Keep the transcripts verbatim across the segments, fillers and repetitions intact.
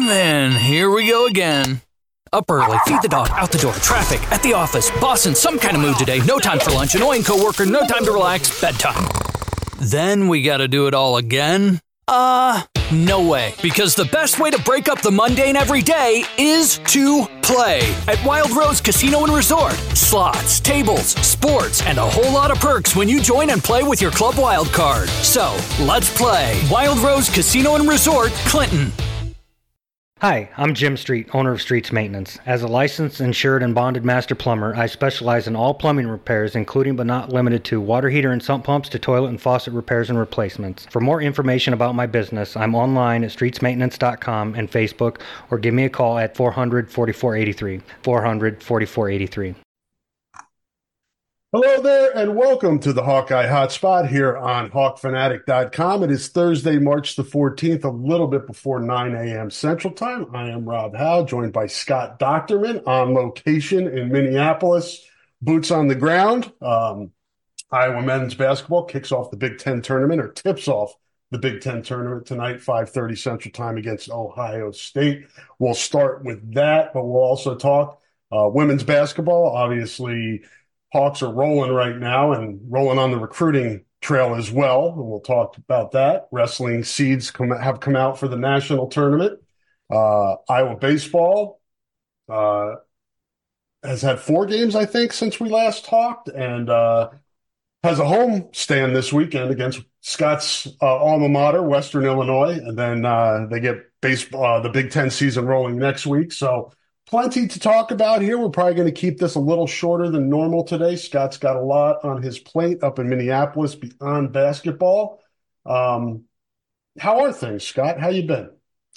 man, here we go again. Up early, feed the dog, out the door, traffic, at the office, boss in some kind of mood today, no time for lunch, annoying coworker, no time to relax, bedtime. Then we gotta do it all again? Uh, no way. Because the best way to break up the mundane every day is to play at Wild Rose Casino and Resort. Slots, tables, sports, and a whole lot of perks when you join and play with your Club Wild card. So, let's play Wild Rose Casino and Resort, Clinton. Hi, I'm Jim Street, owner of Streets Maintenance. As a licensed, insured, and bonded master plumber, I specialize in all plumbing repairs, including but not limited to water heater and sump pumps to toilet and faucet repairs and replacements. For more information about my business, I'm online at streets maintenance dot com and Facebook, or give me a call at four hundred, forty-four eighty-three, four hundred, forty-four eighty-three. Hello there, and welcome to the Hawkeye Hotspot here on hawk fanatic dot com. It is Thursday, March the fourteenth, a little bit before nine a.m. Central Time. I am Rob Howe, joined by Scott Docterman on location in Minneapolis. Boots on the ground. Um, Iowa men's basketball kicks off the Big Ten tournament, or tips off the Big Ten tournament tonight, five thirty Central Time against Ohio State. We'll start with that, but we'll also talk uh, women's basketball. Obviously, Hawks are rolling right now and rolling on the recruiting trail as well. And we'll talk about that. Wrestling seeds come, have come out for the national tournament. Uh, Iowa baseball uh, has had four games, I think, since we last talked, and uh, has a home stand this weekend against Scott's uh, alma mater, Western Illinois. And then uh, they get baseball, uh, the Big Ten season rolling next week. So plenty to talk about here. We're probably going to keep this a little shorter than normal today. Scott's got a lot on his plate up in Minneapolis beyond basketball. Um, how are things, Scott? How you been?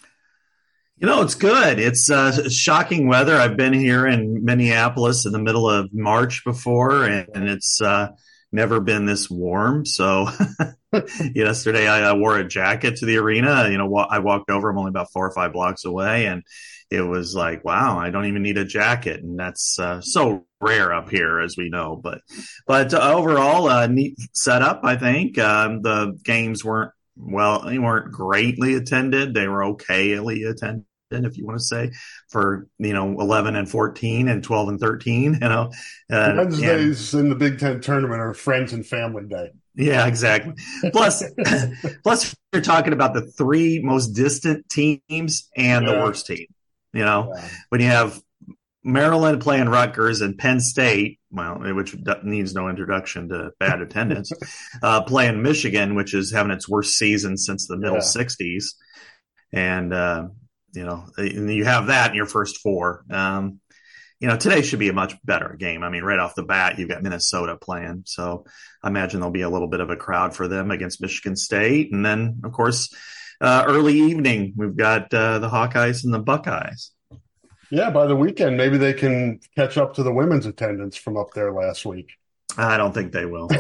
You know, it's good. It's uh, shocking weather. I've been here in Minneapolis in the middle of March before, and, and it's uh, never been this warm. So yesterday I uh, wore a jacket to the arena. You know, I walked over. I'm only about four or five blocks away, and it was like, wow, I don't even need a jacket. And that's uh, so rare up here, as we know. But but uh, overall, uh, neat setup, I think. Um, the games weren't, well, they weren't greatly attended. They were okayly attended, if you want to say, for, you know, eleven and fourteen and twelve and thirteen, you know. Uh, Wednesdays and, in the Big Ten tournament are friends and family day. Yeah, exactly. Plus, plus you're talking about the three most distant teams and yeah. the worst team. You know, yeah. when you have Maryland playing Rutgers and Penn State, well, which needs no introduction to bad attendance, uh, playing Michigan, which is having its worst season since the middle yeah. sixties. And, uh, you know, you have that in your first four. Um, you know, today should be a much better game. I mean, right off the bat, you've got Minnesota playing. So I imagine there'll be a little bit of a crowd for them against Michigan State. And then, of course, Uh, early evening, we've got uh, the Hawkeyes and the Buckeyes. Yeah, by the weekend, maybe they can catch up to the women's attendance from up there last week. I don't think they will. I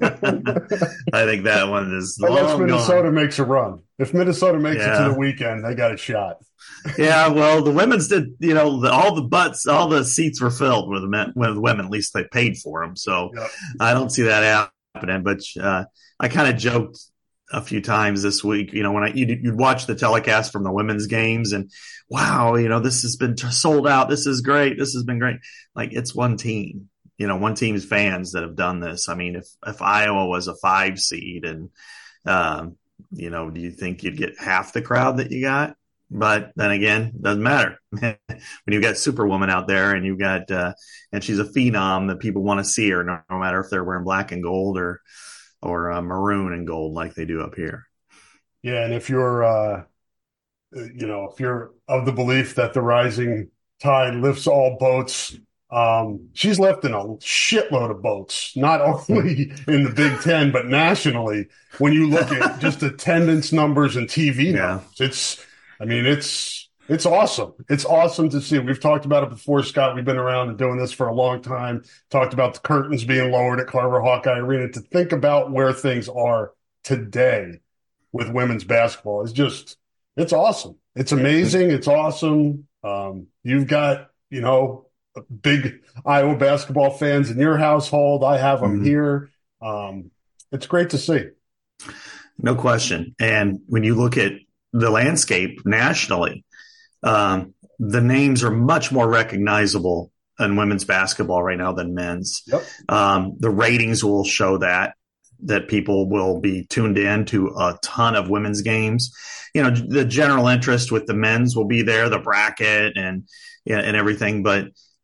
think that one is Unless long Minnesota gone. makes a run. If Minnesota makes yeah. it to the weekend, they got a shot. Yeah, well, the women's did, you know, the, all the butts, all the seats were filled with the men, with the women. At least they paid for them. So yep. I don't see that happening. But uh, I kind of joked a few times this week, you know, when I, you'd, you'd watch the telecast from the women's games and wow, you know, this has been t- sold out. This is great. This has been great. Like, it's one team, you know, one team's fans that have done this. I mean, if, if Iowa was a five seed and, um, you know, do you think you'd get half the crowd that you got? But then again, doesn't matter when you've got Superwoman out there and you've got, uh, and she's a phenom that people want to see her no, no matter if they're wearing black and gold or, or uh, maroon and gold like they do up here. Yeah, and if you're, uh, you know, if you're of the belief that the rising tide lifts all boats, um, she's left in a shitload of boats, not only in the Big Ten, but nationally. When you look at just attendance numbers and T V yeah. numbers, it's, I mean, it's, it's awesome. It's awesome to see. We've talked about it before, Scott. We've been around and doing this for a long time. Talked about the curtains being lowered at Carver Hawkeye Arena. To think about where things are today with women's basketball is just, it's awesome. It's amazing. It's awesome. Um, you've got, you know, big Iowa basketball fans in your household. I have them mm-hmm. here. Um, it's great to see. No question. And when you look at the landscape nationally, um, the names are much more recognizable in women's basketball right now than men's. Yep. Um, the ratings will show that, that people will be tuned in to a ton of women's games. You know, the general interest with the men's will be there, the bracket and, and everything. But,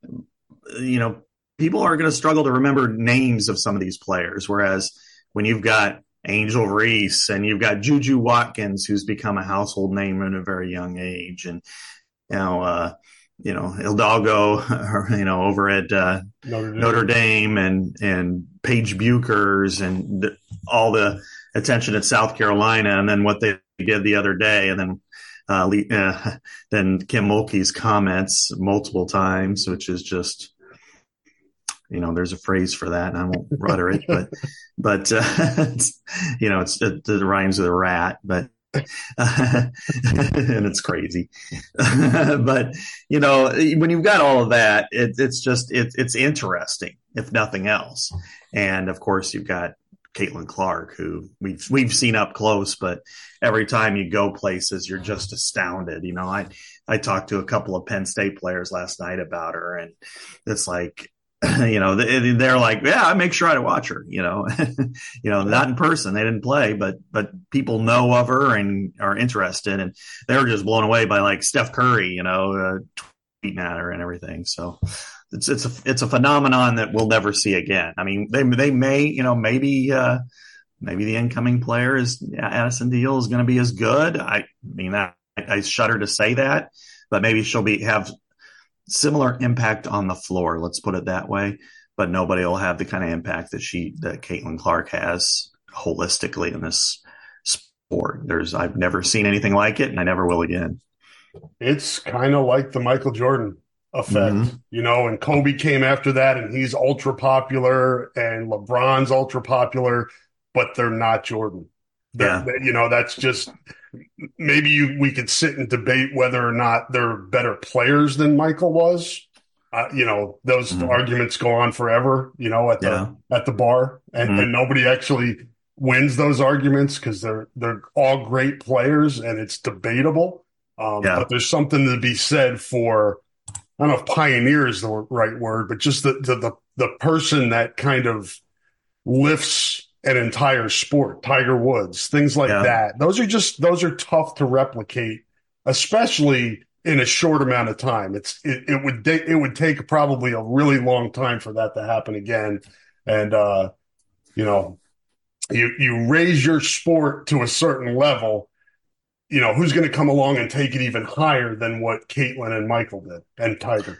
you know, people are going to struggle to remember names of some of these players. Whereas when you've got Angel Reese and you've got Juju Watkins, who's become a household name at a very young age. And, you know, uh, you know, Hidalgo, you know, over at uh, Notre, Dame. Notre Dame and, and Paige Buchers and the, all the attention at South Carolina, and then what they did the other day. And then, uh, uh, then Kim Mulkey's comments multiple times, which is just, you know, there's a phrase for that and I won't utter it, but, but, uh, it's, you know, it's, it, it rhymes with a rat, but, uh, and it's crazy. But, you know, when you've got all of that, it, it's just, it, it's interesting, if nothing else. And of course you've got Caitlin Clark, who we've, we've seen up close, but every time you go places, you're just astounded. You know, I, I talked to a couple of Penn State players last night about her, and it's like, you know, they're like, yeah, I make sure I watch her, you know, you know, not in person. They didn't play, but, but people know of her and are interested, and they were just blown away by like Steph Curry, you know, uh, tweeting at her and everything. So it's, it's a, it's a phenomenon that we'll never see again. I mean, they, they may, you know, maybe, uh, maybe the incoming player is Addison Deal is going to be as good. I mean, I, I shudder to say that, but maybe she'll be, have similar impact on the floor, let's put it that way, but nobody will have the kind of impact that she, that Caitlin Clark has holistically in this sport. There's, I've never seen anything like it, and I never will again. It's kind of like the Michael Jordan effect, mm-hmm. you know, and Kobe came after that, and he's ultra popular, and LeBron's ultra popular, but they're not Jordan. They're, yeah. They, you know, that's just, maybe you, we could sit and debate whether or not they're better players than Michael was. Uh, you know, those mm-hmm. arguments go on forever, you know, at the, yeah. at the bar, and, mm-hmm. and nobody actually wins those arguments because they're, they're all great players and it's debatable. Um, yeah. But there's something to be said for, I don't know if pioneer is the right word, but just the, the, the, the person that kind of lifts an entire sport, Tiger Woods, things like yeah. that. Those are just, those are tough to replicate, especially in a short amount of time. It's, it, it would, it would take probably a really long time for that to happen again. And, uh, you know, you, you raise your sport to a certain level, you know, who's going to come along and take it even higher than what Caitlin and Michael did and Tiger?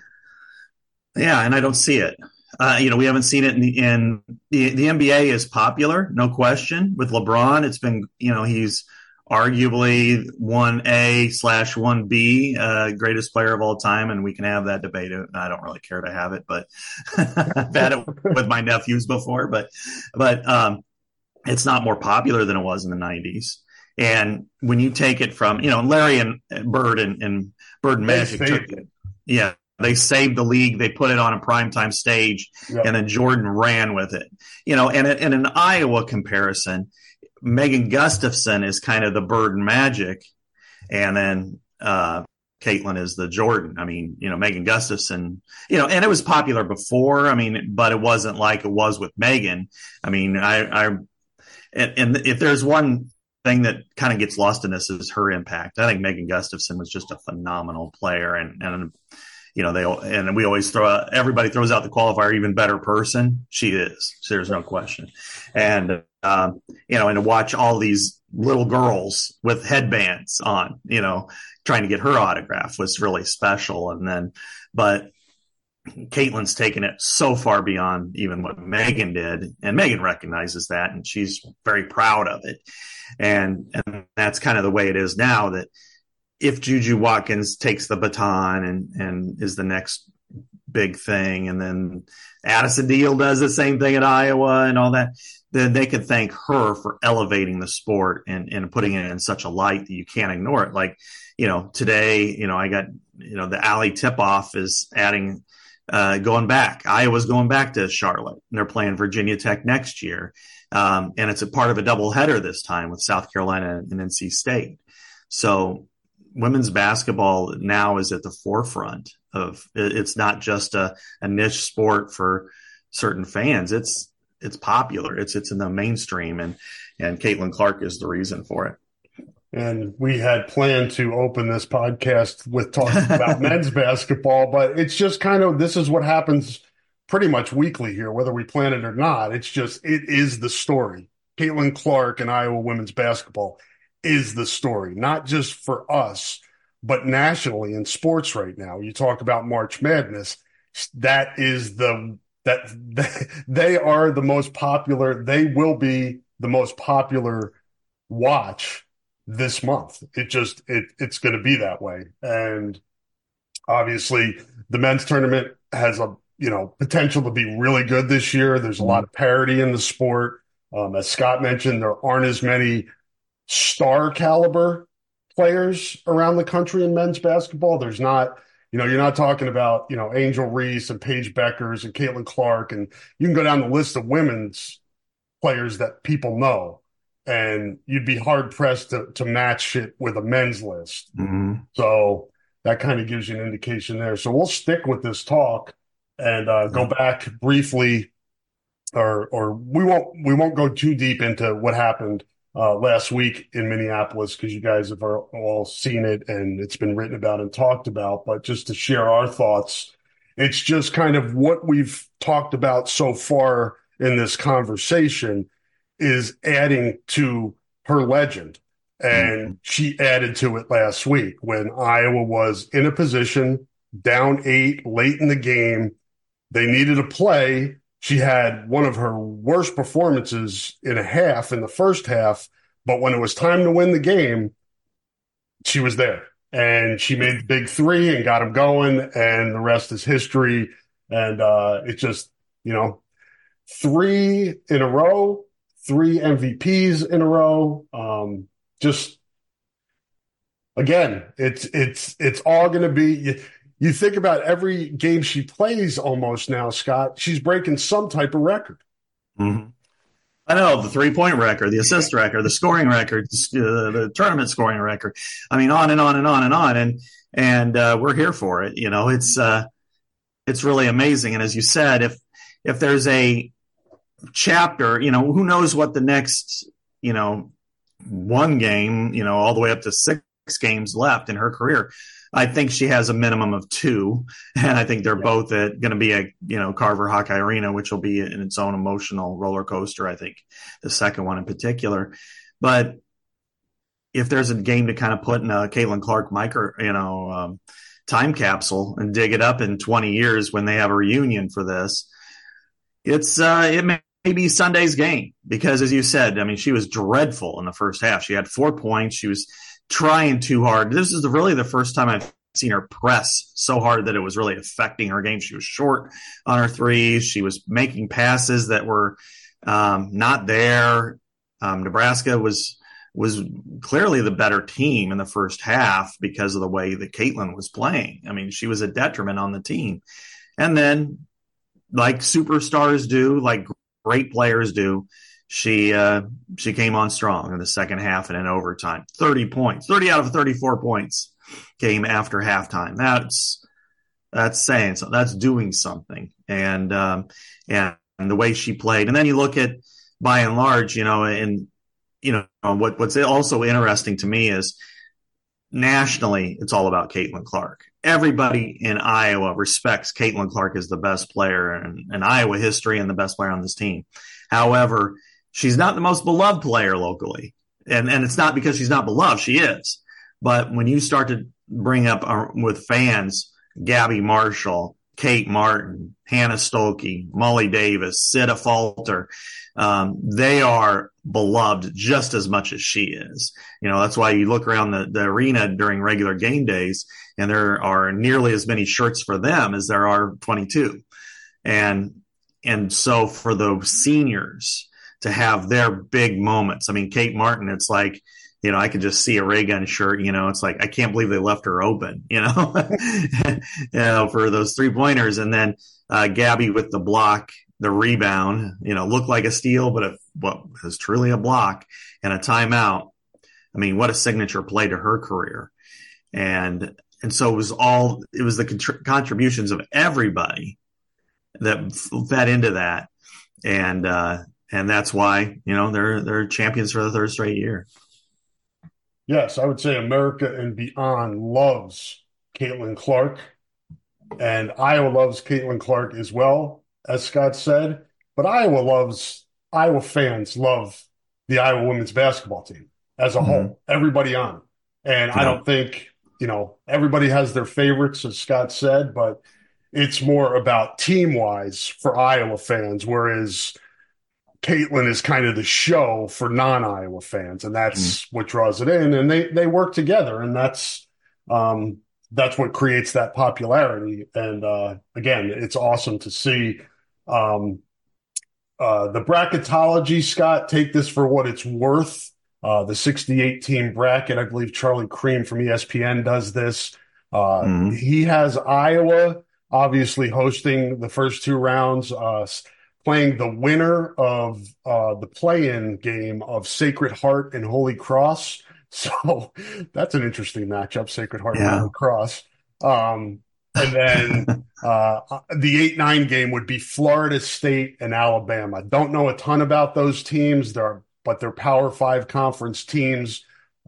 Yeah. And I don't see it. Uh, you know, we haven't seen it in the, in the, the N B A is popular, no question. With LeBron, it's been, you know, he's arguably one A slash one B, uh, greatest player of all time. And we can have that debate. I don't really care to have it, but I've had it with my nephews before, but, but, um, it's not more popular than it was in the nineties. And when you take it from, you know, Larry and Bird and, and Bird and Magic took it. Yeah. They saved the league. They put it on a primetime stage, yep. and then Jordan ran with it. You know, and in an Iowa comparison, Megan Gustafson is kind of the Bird and Magic, and then uh, Caitlin is the Jordan. I mean, you know, Megan Gustafson, you know, and it was popular before. I mean, but it wasn't like it was with Megan. I mean, I, I and, and if there's one thing that kind of gets lost in this is her impact. I think Megan Gustafson was just a phenomenal player, and and. You know, they, and we always throw out, everybody throws out the qualifier, even better person. She is. So there's no question. And, um, you know, and to watch all these little girls with headbands on, you know, trying to get her autograph was really special. And then, but Caitlin's taken it so far beyond even what Megan did. And Megan recognizes that, and she's very proud of it. And, and that's kind of the way it is now, that if Juju Watkins takes the baton and, and is the next big thing, and then Addison Deal does the same thing at Iowa and all that, then they could thank her for elevating the sport and, and putting it in such a light that you can't ignore it. Like, you know, today, you know, I got, you know, the Alley tip-off is adding, uh, going back. Iowa's going back to Charlotte, and they're playing Virginia Tech next year. Um, and it's a part of a doubleheader this time with South Carolina and N C State. So, women's basketball now is at the forefront of, it's not just a, a niche sport for certain fans. It's, it's popular. It's, it's in the mainstream, and, and Caitlin Clark is the reason for it. And we had planned to open this podcast with talking about men's basketball, but it's just kind of, this is what happens pretty much weekly here, whether we plan it or not. It's just, it is the story. Caitlin Clark and Iowa women's basketball is the story, not just for us, but nationally in sports right now. You talk about March Madness. That is the, that they are the most popular. They will be the most popular watch this month. It just, it, it's going to be that way. And obviously the men's tournament has a, you know, potential to be really good this year. There's a lot of parity in the sport. Um, as Scott mentioned, there aren't as many star caliber players around the country in men's basketball. There's not, you know, you're not talking about, you know, Angel Reese and Paige Beckers and Caitlin Clark. And you can go down the list of women's players that people know, and you'd be hard pressed to, to match it with a men's list. Mm-hmm. So that kind of gives you an indication there. So we'll stick with this talk and uh, go back briefly, or or we won't we won't go too deep into what happened uh, last week in Minneapolis, because you guys have all seen it and it's been written about and talked about. But just to share our thoughts, it's just kind of what we've talked about so far in this conversation is adding to her legend. And mm-hmm. she added to it last week when Iowa was in a position down eight late in the game. They needed a play. She had one of her worst performances in a half in the first half, but when it was time to win the game, she was there and she made the big three and got them going, and the rest is history. And uh, it just, you know, three in a row, three M V Ps in a row. Um, just, again, it's, it's, it's all going to be, you, you think about every game she plays almost now, Scott, she's breaking some type of record. Mm-hmm. I know, the three-point record, the assist record, the scoring record, the, the tournament scoring record. I mean, on and on and on and on. And, and uh, we're here for it. You know, it's, uh, it's really amazing. And as you said, if, if there's a chapter, you know, who knows what the next, you know, one game, you know, all the way up to six games left in her career. I think she has a minimum of two, and I think they're yeah. both going to be at, you know, Carver Hawkeye Arena, which will be in its own emotional roller coaster. I think the second one in particular. But if there's a game to kind of put in a Caitlin Clark micro, you know, um, time capsule and dig it up in twenty years when they have a reunion for this, it's uh, it may be Sunday's game, because as you said, I mean, she was dreadful in the first half. She had four points. She was trying too hard. This is the, really the first time I've seen her press so hard that it was really affecting her game. She was short on her threes. She was making passes that were um, not there. Um, Nebraska was was clearly the better team in the first half because of the way that Caitlin was playing. I mean, she was a detriment on the team. And then, like superstars do, like great players do, She uh, she came on strong in the second half and in overtime. thirty points, thirty out of thirty-four points came after halftime. That's that's saying so. That's doing something. And um, and the way she played. And then you look at, by and large, you know, and you know what what's also interesting to me is nationally, it's all about Caitlin Clark. Everybody in Iowa respects Caitlin Clark as the best player in, in Iowa history and the best player on this team. However, she's not the most beloved player locally. And and it's not because she's not beloved. She is. But when you start to bring up uh, with fans, Gabby Marshall, Kate Martin, Hannah Stolke, Molly Davis, Sita Falter, um, they are beloved just as much as she is. You know, that's why you look around the, the arena during regular game days, and there are nearly as many shirts for them as there are twenty-two. And and so for the seniors to have their big moments. I mean, Kate Martin, it's like, you know, I could just see a ray gun shirt, you know, it's like, I can't believe they left her open, you know, you know, for those three pointers. And then uh, Gabby with the block, the rebound, you know, looked like a steal, but it what was truly a block and a timeout. I mean, what a signature play to her career. and and so it was all it was the contr- contributions of everybody that fed into that, and uh, and that's why you know they're they're champions for the third straight year. Yes, I would say America and beyond loves Caitlin Clark, and Iowa loves Caitlin Clark as well, as Scott said. But Iowa loves Iowa fans love the Iowa women's basketball team as a mm-hmm. whole, everybody on it. And yeah. I don't think, you know, everybody has their favorites, as Scott said, but it's more about team-wise for Iowa fans, whereas Caitlin is kind of the show for non-Iowa fans, and that's mm. what draws it in. And they they work together, and that's um, that's what creates that popularity. And uh, again, it's awesome to see um, uh, the bracketology. Scott, take this for what it's worth. Uh, the sixty-eight team bracket, I believe Charlie Cream from E S P N does this. Uh, mm. He has Iowa obviously hosting the first two rounds. Uh, playing the winner of uh, the play-in game of Sacred Heart and Holy Cross. So that's an interesting matchup, Sacred Heart yeah. and Holy Cross. Um, and then uh, the eight nine game would be Florida State and Alabama. Don't know a ton about those teams, they're, but they're Power Five conference teams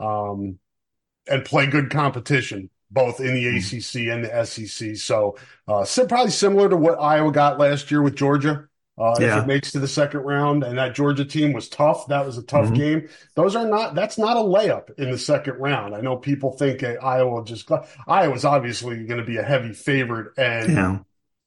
um, and play good competition, both in the mm. A C C and the S E C. So uh, probably similar to what Iowa got last year with Georgia. Uh, yeah. If it makes to the second round, and that Georgia team was tough, that was a tough mm-hmm. game. Those are not, that's not a layup in the second round. I know people think uh, Iowa just, Iowa's obviously going to be a heavy favorite. And yeah.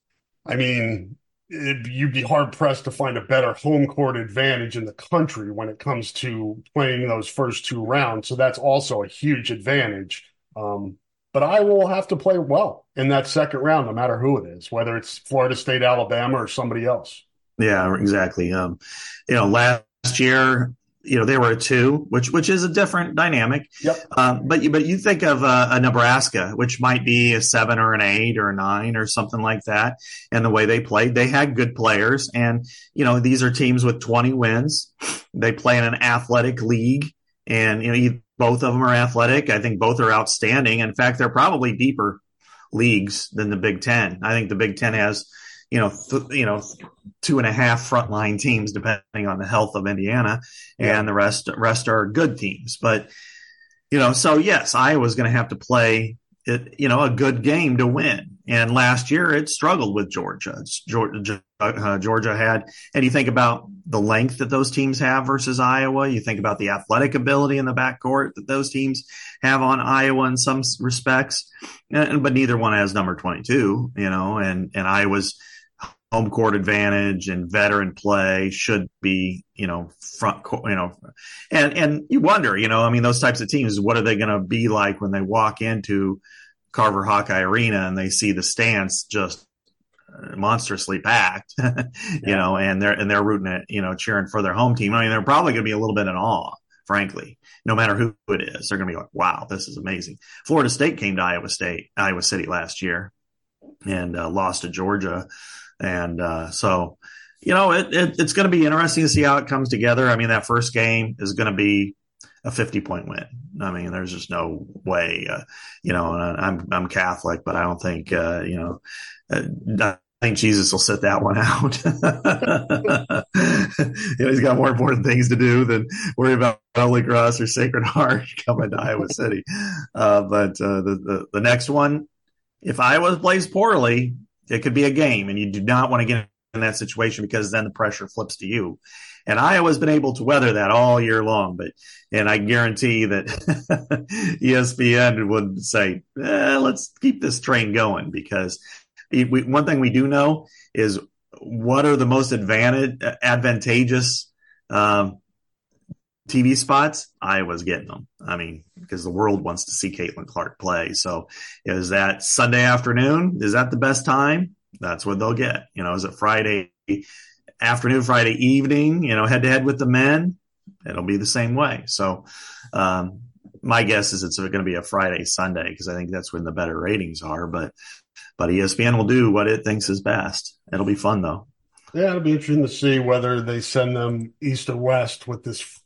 I mean, it, you'd be hard pressed to find a better home court advantage in the country when it comes to playing those first two rounds. So that's also a huge advantage. Um, but Iowa will have to play well in that second round, no matter who it is, whether it's Florida State, Alabama, or somebody else. Yeah, exactly. Um, you know, last year, you know, they were a two, which which is a different dynamic. Yep. Um, but you but you think of uh, a Nebraska, which might be a seven or an eight or a nine or something like that, and the way they played, they had good players, and you know, these are teams with twenty wins. They play in an athletic league, and you know, you, both of them are athletic. I think both are outstanding. In fact, they're probably deeper leagues than the Big Ten. I think the Big Ten has. You know, th- you know, two and a half frontline teams, depending on the health of Indiana, yeah. and the rest rest are good teams. But you know, so yes, Iowa's going to have to play it, you know, a good game to win. And last year, it struggled with Georgia. It's Georgia, uh, Georgia had, and you think about the length that those teams have versus Iowa. You think about the athletic ability in the backcourt that those teams have on Iowa in some respects, and, but neither one has number twenty-two. You know, and and Iowa's home court advantage and veteran play should be, you know, front court, you know, and, and you wonder, you know, I mean, those types of teams, what are they going to be like when they walk into Carver Hawkeye Arena and they see the stands just monstrously packed, you yeah. know, and they're, and they're rooting it, you know, cheering for their home team. I mean, they're probably going to be a little bit in awe, frankly, no matter who it is. They're going to be like, wow, this is amazing. Florida State came to Iowa State, Iowa City last year and uh, lost to Georgia. And uh, so, you know, it, it, it's going to be interesting to see how it comes together. I mean, that first game is going to be a fifty-point win. I mean, there's just no way, uh, you know, and I'm I'm Catholic, but I don't think, uh, you know, uh, I think Jesus will sit that one out. You know, he's got more important things to do than worry about Holy Cross or Sacred Heart coming to Iowa City. Uh, but uh, the, the, the next one, if Iowa plays poorly, it could be a game, and you do not want to get in that situation because then the pressure flips to you. And Iowa's been able to weather that all year long, but and I guarantee that E S P N would say, eh, let's keep this train going because we, one thing we do know is what are the most advantage, advantageous um, T V spots? Iowa's getting them. I mean, because the world wants to see Caitlin Clark play. So is that Sunday afternoon? Is that the best time? That's what they'll get. You know, is it Friday afternoon, Friday evening, you know, head to head with the men? It'll be the same way. So um, my guess is it's going to be a Friday, Sunday, because I think that's when the better ratings are. But, but E S P N will do what it thinks is best. It'll be fun though. Yeah, it'll be interesting to see whether they send them east or west with this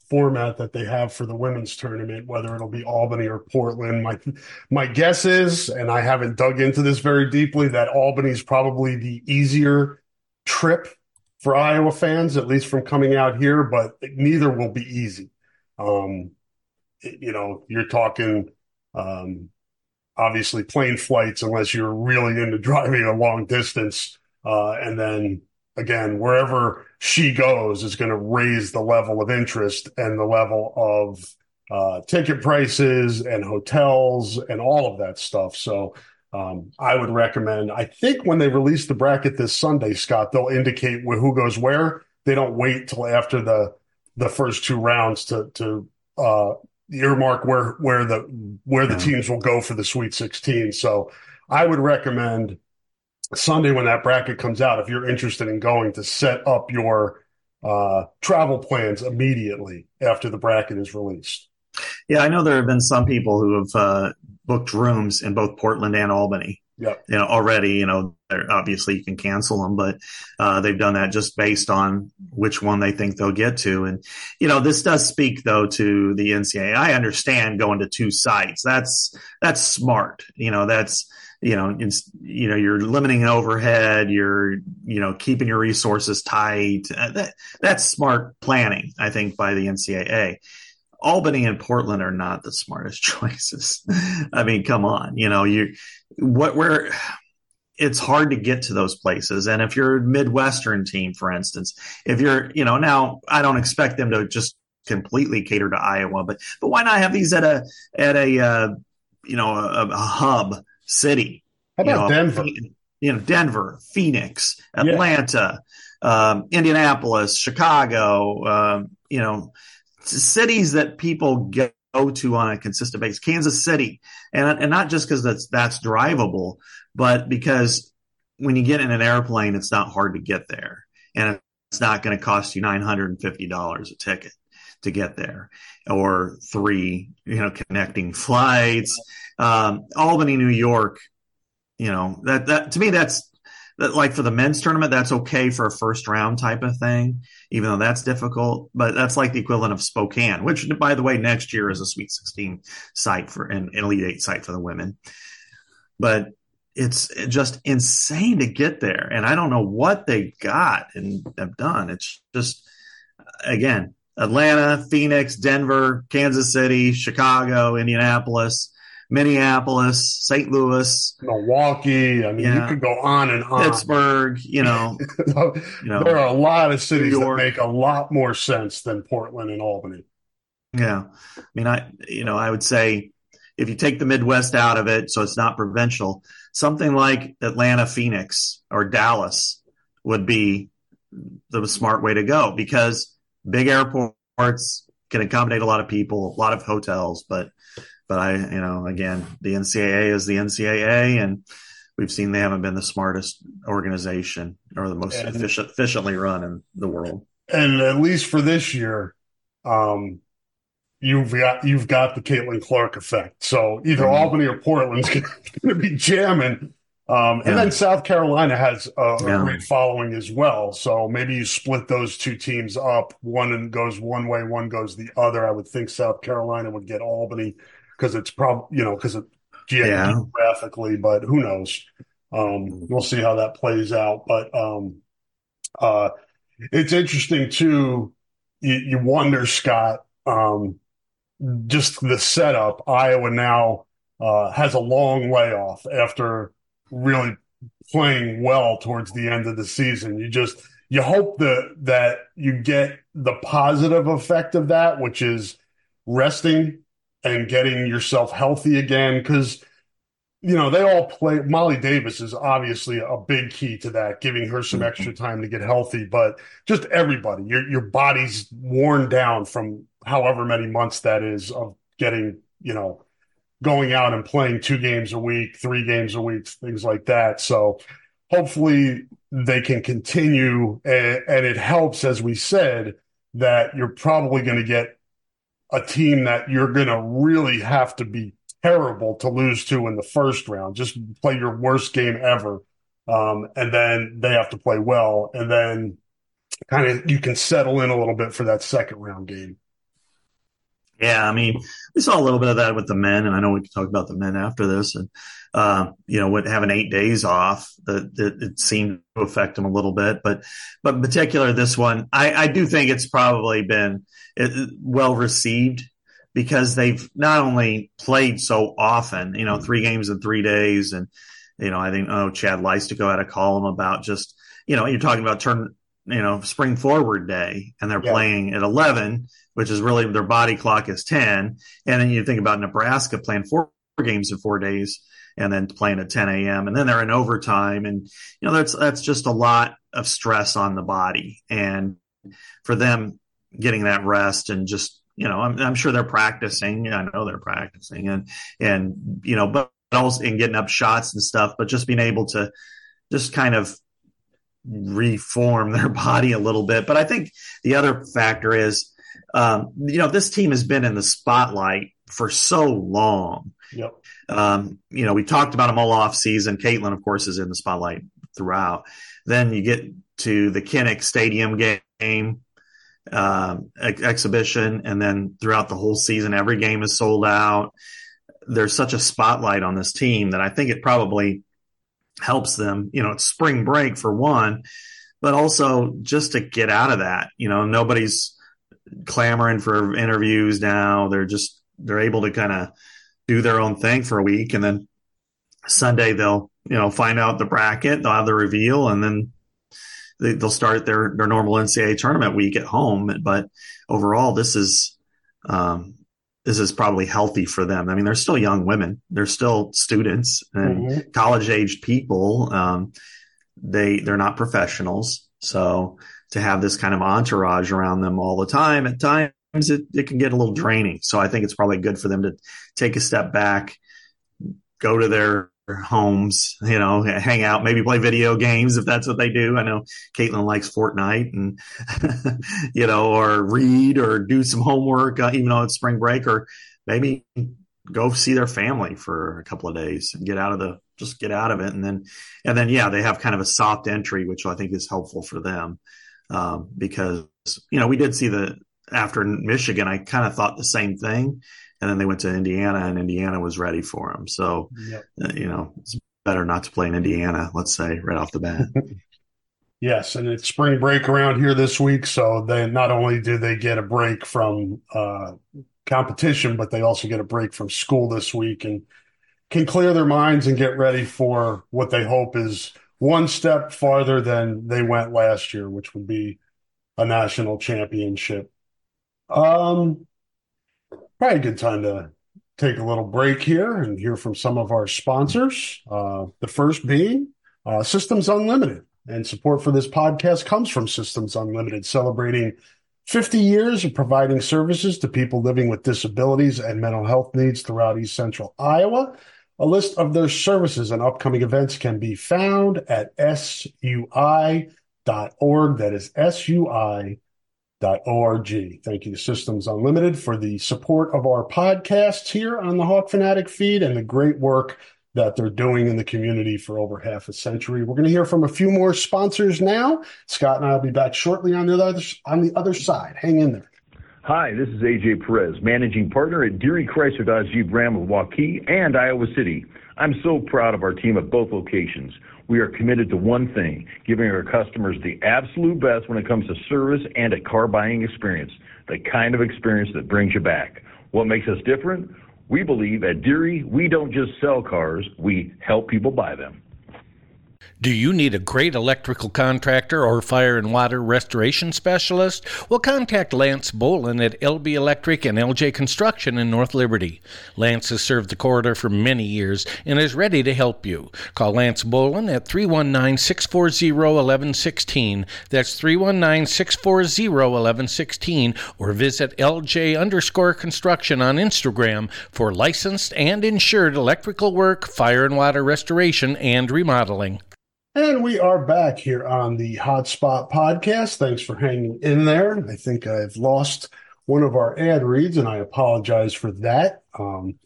format that they have for the women's tournament, whether it'll be Albany or Portland. My my guess is, and I haven't dug into this very deeply, that Albany is probably the easier trip for Iowa fans, at least from coming out here, but neither will be easy. Um, you know, you're talking um, obviously plane flights unless you're really into driving a long distance. Uh, and then again, wherever she goes is going to raise the level of interest and the level of uh, ticket prices and hotels and all of that stuff. So um, I would recommend, I think when they release the bracket this Sunday, Scott, they'll indicate who goes where. They don't wait till after the the first two rounds to to uh, earmark where where the where the teams will go for the Sweet sixteen. So I would recommend Sunday when that bracket comes out, if you're interested in going, to set up your uh, travel plans immediately after the bracket is released. Yeah, I know there have been some people who have uh, booked rooms in both Portland and Albany. Yep. You know, already, you know, obviously you can cancel them, but uh, they've done that just based on which one they think they'll get to. And, you know, this does speak, though, to the N C double A. I understand going to two sites. That's that's smart. You know, that's, you know, it's, you know, you're limiting overhead. You're, you know, keeping your resources tight. Uh, that, that's smart planning, I think, by the N C double A. Albany and Portland are not the smartest choices. I mean, come on, you know, you what where it's hard to get to those places. And if you're a Midwestern team, for instance, if you're, you know, now I don't expect them to just completely cater to Iowa, but but why not have these at a at a uh, you know a, a hub city? How about you know, Denver? You know, Denver, Phoenix, Atlanta, yeah. um, Indianapolis, Chicago. Um, you know. Cities that people go to on a consistent basis, Kansas City, and and not just because that's that's drivable, but because when you get in an airplane, it's not hard to get there, and it's not going to cost you nine hundred and fifty dollars a ticket to get there, or three, you know, connecting flights. Um, Albany, New York, you know, that that to me that's. That, like for the men's tournament, that's okay for a first round type of thing, even though that's difficult. But that's like the equivalent of Spokane, which, by the way, next year is a Sweet sixteen site for an Elite Eight site for the women. But it's just insane to get there, and I don't know what they got and have done. It's just, again, Atlanta, Phoenix, Denver, Kansas City, Chicago, Indianapolis, Minneapolis, Saint Louis, Milwaukee. I mean, yeah. You could go on and on. Pittsburgh, you know, you know. There are a lot of cities that make a lot more sense than Portland and Albany. Yeah. I mean, I, you know, I would say if you take the Midwest out of it, so it's not provincial, something like Atlanta, Phoenix, or Dallas would be the smart way to go, because big airports can accommodate a lot of people, a lot of hotels, but But I, you know, again, the N C double A is the N C double A, and we've seen they haven't been the smartest organization or the most and, efficient, efficiently run in the world. And at least for this year, um, you've got you've got the Caitlin Clark effect. So either mm-hmm. Albany or Portland's going to be jamming. Um, and yeah. then South Carolina has a, a yeah. great following as well. So maybe you split those two teams up. One goes one way, one goes the other. I would think South Carolina would get Albany, because it's probably, you know, because of yeah. geographically, but who knows? Um, we'll see how that plays out. But um, uh, it's interesting, too. You, you wonder, Scott, um, just the setup. Iowa now uh, has a long layoff after really playing well towards the end of the season. You just you hope that that you get the positive effect of that, which is resting and getting yourself healthy again, because, you know, they all play. Molly Davis is obviously a big key to that, giving her some extra time to get healthy. But just everybody, your your body's worn down from however many months that is of getting, you know, going out and playing two games a week, three games a week, things like that. So hopefully they can continue. And, and it helps, as we said, that you're probably going to get a team that you're going to really have to be terrible to lose to in the first round. Just play your worst game ever. Um, and then they have to play well. And then kind of you can settle in a little bit for that second round game. Yeah, I mean, we saw a little bit of that with the men, and I know we can talk about the men after this. And uh, you know, with having eight days off, that it, it seemed to affect them a little bit. But, but in particular, this one, I, I do think it's probably been it, well received because they've not only played so often, you know, three games in three days, and you know, I think oh, Chad Leistico had a column about just you know, you're talking about turn, you know, spring forward day, and they're yeah. playing at eleven. Which is really their body clock is ten. And then you think about Nebraska playing four games in four days and then playing at ten a.m. And then they're in overtime. And, you know, that's, that's just a lot of stress on the body. And for them getting that rest and just, you know, I'm, I'm sure they're practicing. I know they're practicing and, and, you know, but also in getting up shots and stuff, but just being able to just kind of reform their body a little bit. But I think the other factor is, Um, you know, this team has been in the spotlight for so long. Yep. Um, you know, we talked about them all off season. Caitlin, of course, is in the spotlight throughout. Then you get to the Kinnick Stadium game, um, ex- exhibition, and then throughout the whole season, every game is sold out. There's such a spotlight on this team that I think it probably helps them. You know, it's spring break for one, but also just to get out of that. You know, nobody's clamoring for interviews now. They're just they're able to kind of do their own thing for a week, and then Sunday they'll you know find out the bracket, they'll have the reveal, and then they, they'll start their their normal N C double A tournament week at home. But overall, this is um, this is probably healthy for them. I mean, they're still young women, they're still students and mm-hmm. college aged people. Um, they they're not professionals, so to have this kind of entourage around them all the time, at times it, it can get a little draining. So I think it's probably good for them to take a step back, go to their homes, you know, hang out, maybe play video games if that's what they do. I know Caitlin likes Fortnite and, you know, or read or do some homework, uh, even though it's spring break, or maybe go see their family for a couple of days and get out of the, just get out of it. And then, and then, yeah, they have kind of a soft entry, which I think is helpful for them. Um, because, you know, we did see the, after Michigan, I kind of thought the same thing. And then they went to Indiana, and Indiana was ready for them. So, yep. uh, you know, it's better not to play in Indiana, let's say, right off the bat. Yes, and it's spring break around here this week. So they not only do they get a break from uh, competition, but they also get a break from school this week and can clear their minds and get ready for what they hope is one step farther than they went last year, which would be a national championship. Um, probably a good time to take a little break here and hear from some of our sponsors. Uh, the first being uh, Systems Unlimited. And support for this podcast comes from Systems Unlimited, celebrating fifty years of providing services to people living with disabilities and mental health needs throughout East Central Iowa. A list of their services and upcoming events can be found at S U I dot org. That is S U I dot org. Thank you to Systems Unlimited for the support of our podcasts here on the Hawk Fanatic feed and the great work that they're doing in the community for over half a century. We're going to hear from a few more sponsors now. Scott and I will be back shortly on the other, on the other side. Hang in there. Hi, this is A J Perez, managing partner at Deary Chrysler Dodge Jeep Ram of Waukee and Iowa City. I'm so proud of our team at both locations. We are committed to one thing, giving our customers the absolute best when it comes to service and a car buying experience, the kind of experience that brings you back. What makes us different? We believe at Deary, we don't just sell cars, we help people buy them. Do you need a great electrical contractor or fire and water restoration specialist? Well, contact Lance Bolin at L B Electric and L J Construction in North Liberty. Lance has served the corridor for many years and is ready to help you. Call Lance Bolin at three one nine, six four zero, one one one six. That's three one nine, six four zero, one one one six, or visit L J underscore construction on Instagram for licensed and insured electrical work, fire and water restoration, and remodeling. And we are back here on the Hotspot podcast. Thanks for hanging in there. I think I've lost one of our ad reads, and I apologize for that. Um,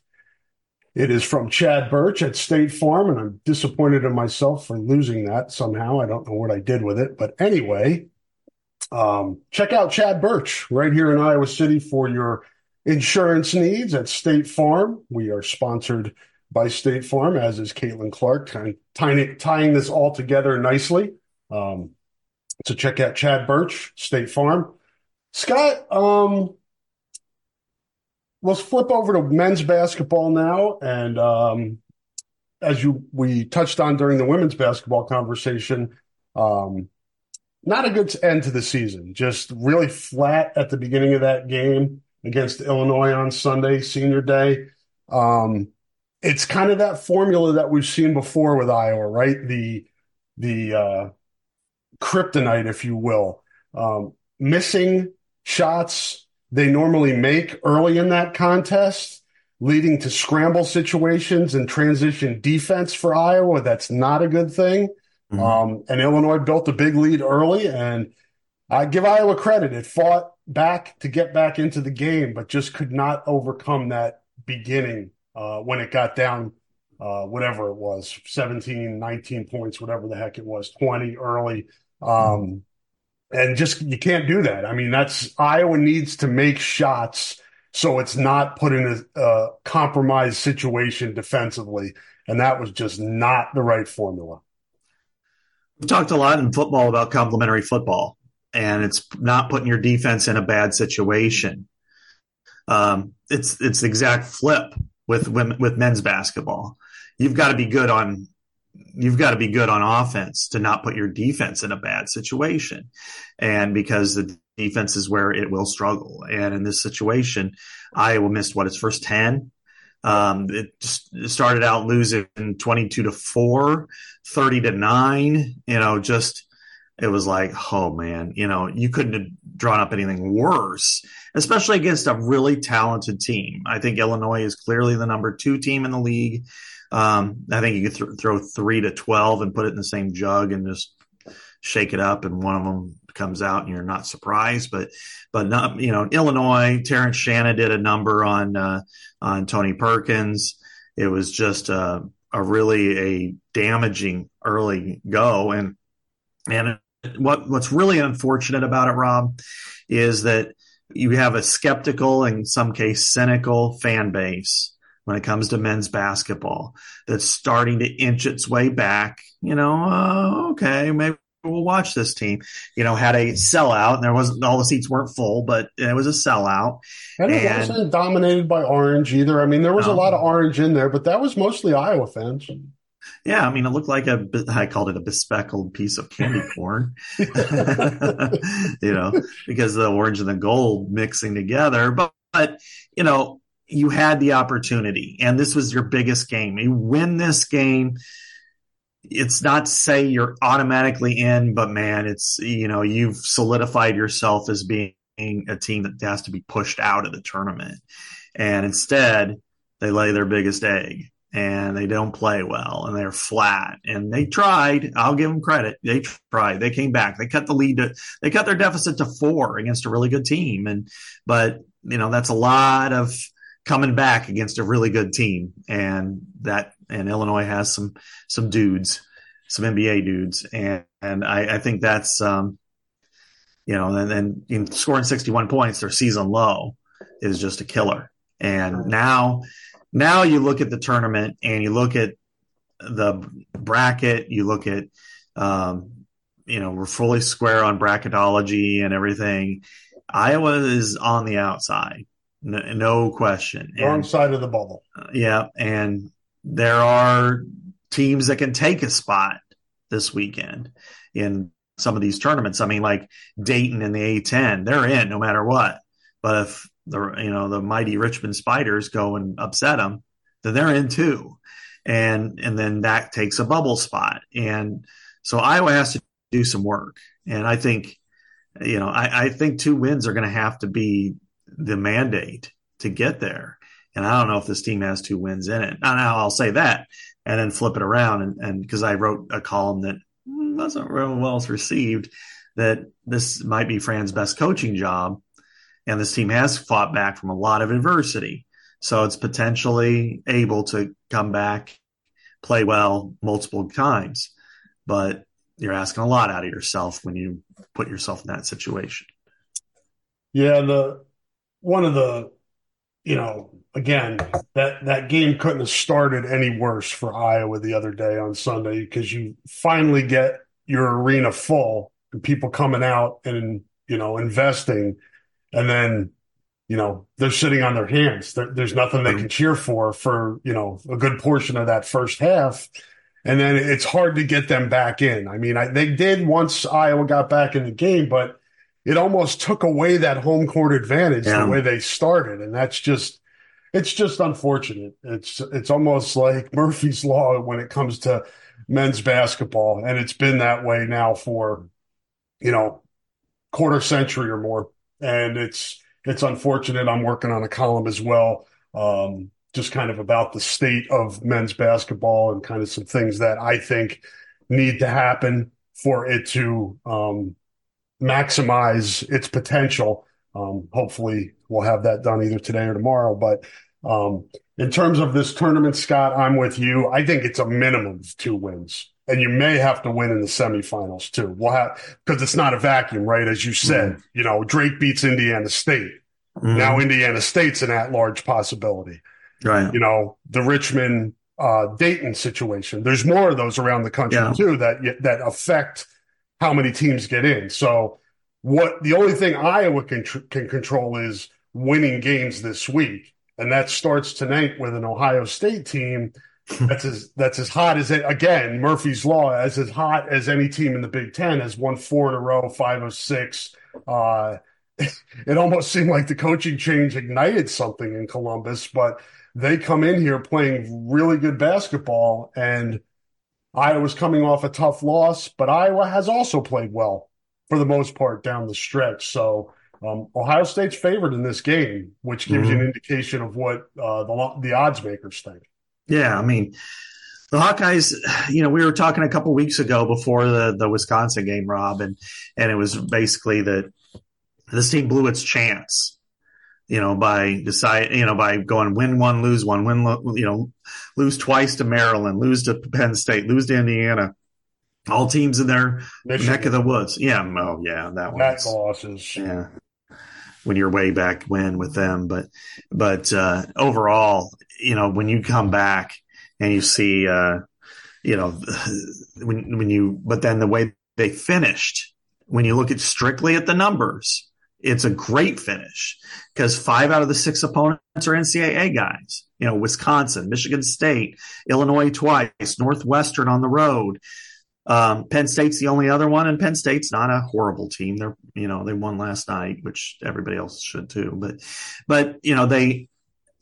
it is from Chad Birch at State Farm, and I'm disappointed in myself for losing that somehow. I don't know what I did with it. But anyway, um, check out Chad Birch right here in Iowa City for your insurance needs at State Farm. We are sponsored by State Farm, as is Caitlin Clark, kind of tying, tying this all together nicely. Um, so check out Chad Birch, State Farm. Scott, um, let's flip over to men's basketball now. And um, as you we touched on during the women's basketball conversation, um, not a good end to the season. Just really flat at the beginning of that game against Illinois on Sunday, senior day. Um, it's kind of that formula that we've seen before with Iowa, right? The the uh, kryptonite, if you will. Um, missing shots they normally make early in that contest, leading to scramble situations and transition defense for Iowa. That's not a good thing. Mm-hmm. Um, and Illinois built a big lead early, and I give Iowa credit. It fought back to get back into the game, but just could not overcome that beginning uh, when it got down, uh, whatever it was, seventeen, nineteen points, whatever the heck it was, twenty early. Um, and just, you can't do that. I mean, that's Iowa needs to make shots so it's not put in a, a compromised situation defensively. And that was just not the right formula. We've talked a lot in football about complementary football, and it's not putting your defense in a bad situation. Um, it's it's the exact flip with women, with men's basketball. You've got to be good on you've got to be good on offense to not put your defense in a bad situation, and because the defense is where it will struggle. And in this situation, Iowa missed what its first ten. Um, it just started out losing twenty-two to four, thirty to nine, you know, just, it was like, oh man, you know, you couldn't have drawn up anything worse, especially against a really talented team. I think Illinois is clearly the number two team in the league. Um, I think you could th- throw three to twelve and put it in the same jug and just shake it up, and one of them comes out and you're not surprised, but, but not, you know, Illinois, Terrence Shannon did a number on, uh, on Tony Perkins. It was just a, a really a damaging early go. And, and what, what's really unfortunate about it, Rob, is that you have a skeptical, in some case cynical fan base when it comes to men's basketball that's starting to inch its way back, you know, uh, okay, maybe we'll watch this team, you know, had a sellout, and there wasn't, all the seats weren't full, but it was a sellout. And it and, wasn't dominated by Orange either. I mean, there was um, a lot of Orange in there, but that was mostly Iowa fans. Yeah. I mean, it looked like a, I called it a bespeckled piece of candy corn, you know, because the orange and the gold mixing together. But, but, you know, you had the opportunity, and this was your biggest game. You win this game, it's not to say you're automatically in, but man, it's, you know, you've solidified yourself as being a team that has to be pushed out of the tournament. And instead, they lay their biggest egg, and they don't play well, and they're flat. And they tried. I'll give them credit. They tried. They came back. They cut the lead to, they cut their deficit to four against a really good team. And, but, you know, that's a lot of coming back against a really good team. And that, and Illinois has some, some dudes, some N B A dudes. And, and I, I think that's, um, you know, and then in scoring sixty-one points, their season low is just a killer. And now, now you look at the tournament and you look at the bracket, you look at, um, you know, we're fully square on bracketology and everything. Iowa is on the outside. No, no question. Wrong and, side of the bubble. Uh, yeah. And there are teams that can take a spot this weekend in some of these tournaments. I mean, like Dayton in the A ten, they're in no matter what. But if the, you know, the mighty Richmond Spiders go and upset them, then they're in too. And, and then that takes a bubble spot. And so Iowa has to do some work. And I think, you know, I, I think two wins are going to have to be the mandate to get there. And I don't know if this team has two wins in it. Now, now I'll say that and then flip it around. And, and because I wrote a column that wasn't real well received, that this might be Fran's best coaching job. And this team has fought back from a lot of adversity. So it's potentially able to come back, play well multiple times. But you're asking a lot out of yourself when you put yourself in that situation. Yeah, the one of the you know, again, that, that game couldn't have started any worse for Iowa the other day on Sunday, because you finally get your arena full and people coming out and, you know, investing. And then, you know, they're sitting on their hands. There, there's nothing they can cheer for for, you know, a good portion of that first half. And then it's hard to get them back in. I mean, I, they did once Iowa got back in the game, but it almost took away that home court advantage yeah. the way they started. And that's just, it's just unfortunate. It's, it's almost like Murphy's Law when it comes to men's basketball. And it's been that way now for, you know, quarter century or more. And it's, it's unfortunate. I'm working on a column as well. Um, just kind of about the state of men's basketball and kind of some things that I think need to happen for it to um, maximize its potential. Um, hopefully we'll have that done either today or tomorrow. But um, in terms of this tournament, Scott, I'm with you. I think it's a minimum of two wins. And you may have to win in the semifinals too. We'll have, because it's not a vacuum, right? As you said, mm-hmm. you know, Drake beats Indiana State. Mm-hmm. Now Indiana State's an at-large possibility. Right. You know, the Richmond uh, Dayton situation. There's more of those around the country yeah. too that that affect how many teams get in. So what the only thing Iowa can can control is winning games this week, and that starts tonight with an Ohio State team that's as that's as hot as it. Again, Murphy's Law, as as hot as any team in the Big Ten, has won four in a row, five of six. Uh, it almost seemed like the coaching change ignited something in Columbus, but they come in here playing really good basketball, and Iowa's coming off a tough loss, but Iowa has also played well for the most part down the stretch. So um, Ohio State's favored in this game, which gives mm-hmm. you an indication of what uh, the the odds makers think. Yeah, I mean, the Hawkeyes, you know, we were talking a couple weeks ago before the, the Wisconsin game, Rob, and, and it was basically that this team blew its chance. You know, by decide, you know, by going win one, lose one, win, you know, lose twice to Maryland, lose to Penn State, lose to Indiana, all teams in their Michigan. Neck of the woods. Yeah. Oh yeah. That one. Back losses. Yeah. When you're way back when with them. But, but, uh, overall, you know, when you come back and you see, uh, you know, when, when you, but then the way they finished, when you look at strictly at the numbers, it's a great finish because five out of the six opponents are N C double A guys. You know, Wisconsin, Michigan State, Illinois twice, Northwestern on the road. Um, Penn State's the only other one, and Penn State's not a horrible team. They're, you know, they won last night, which everybody else should too. But, but you know, they,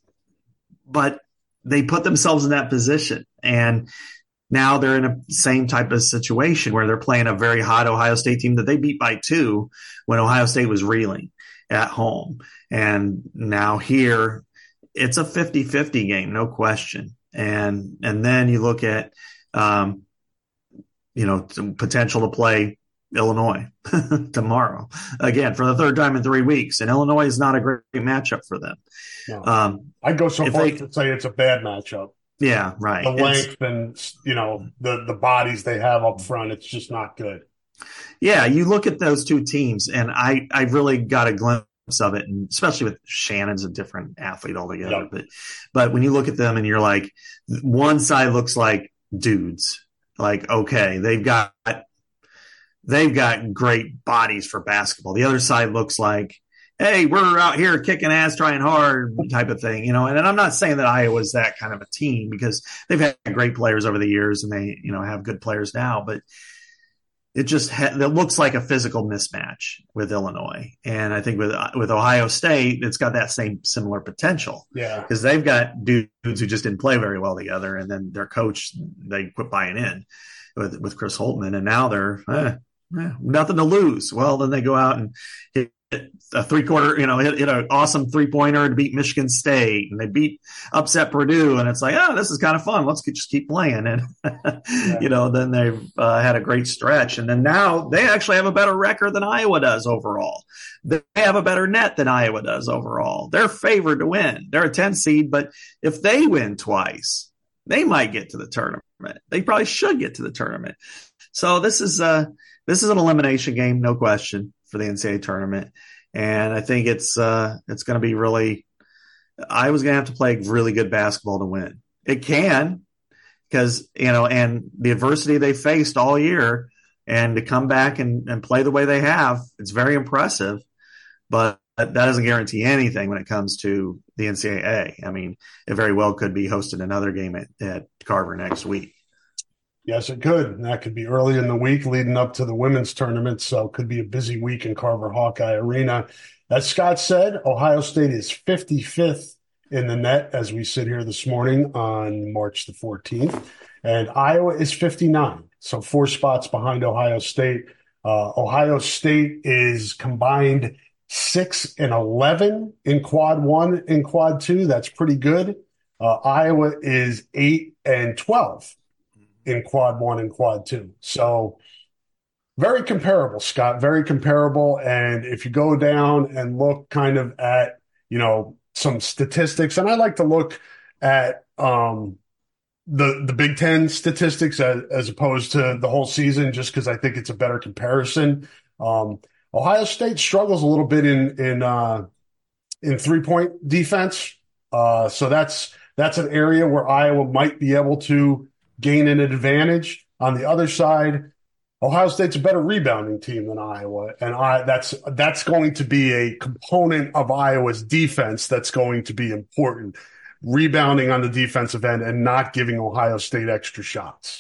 but they put themselves in that position, and now they're in a same type of situation where they're playing a very hot Ohio State team that they beat by two when Ohio State was reeling at home. And now here it's a fifty-fifty game, no question. And, and then you look at, um, you know, potential to play Illinois tomorrow again for the third time in three weeks. And Illinois is not a great matchup for them. No. Um, I'd go so far as to say it's a bad matchup. Yeah, right. The length it's, and, you know, the, the bodies they have up front, it's just not good. Yeah, you look at those two teams, and I, I really got a glimpse of it, and especially with Shannon's a different athlete altogether. Yep. But but when you look at them and you're like, one side looks like dudes. Like, okay, they've got they've got great bodies for basketball. The other side looks like, hey, we're out here kicking ass, trying hard type of thing, you know. And, and I'm not saying that Iowa's that kind of a team because they've had great players over the years and they, you know, have good players now. But it just ha- it looks like a physical mismatch with Illinois. And I think with with Ohio State, it's got that same similar potential. Yeah, because they've got dudes who just didn't play very well together, and then their coach they quit buying in with with Chris Holtmann, and now they're eh, eh, nothing to lose. Well, then they go out and hit a three quarter, you know, hit, hit an awesome three pointer to beat Michigan State, and they beat upset Purdue, and it's like, oh, this is kind of fun. Let's just keep playing, and yeah. you know, then they've uh, had a great stretch, and then now they actually have a better record than Iowa does overall. They have a better net than Iowa does overall. They're favored to win. They're a ten seed, but if they win twice, they might get to the tournament. They probably should get to the tournament. So this is uh this is an elimination game, no question, for the N C double A tournament. And I think it's uh, it's going to be really Iowa's going to have to play really good basketball to win. It can, because, you know, and the adversity they faced all year, and to come back and, and play the way they have, it's very impressive. But that doesn't guarantee anything when it comes to the N C double A. I mean, it very well could be hosting another game at, at Carver next week. Yes, it could. And that could be early in the week leading up to the women's tournament. So it could be a busy week in Carver Hawkeye Arena. As Scott said, Ohio State is fifty-fifth in the net as we sit here this morning on March the fourteenth. And Iowa is fifty-nine. So four spots behind Ohio State. Uh, Ohio State is combined six and eleven in quad one and quad two. That's pretty good. Uh, Iowa is eight and twelve in quad one and quad two. So very comparable, Scott, very comparable. And if you go down and look kind of at, you know, some statistics, and I like to look at um, the, the Big Ten statistics as, as opposed to the whole season, just because I think it's a better comparison. Um, Ohio State struggles a little bit in, in, uh, in three-point defense. Uh, so that's, that's an area where Iowa might be able to gain an advantage. On the other side, Ohio State's a better rebounding team than Iowa, and I, that's that's going to be a component of Iowa's defense that's going to be important. Rebounding on the defensive end and not giving Ohio State extra shots.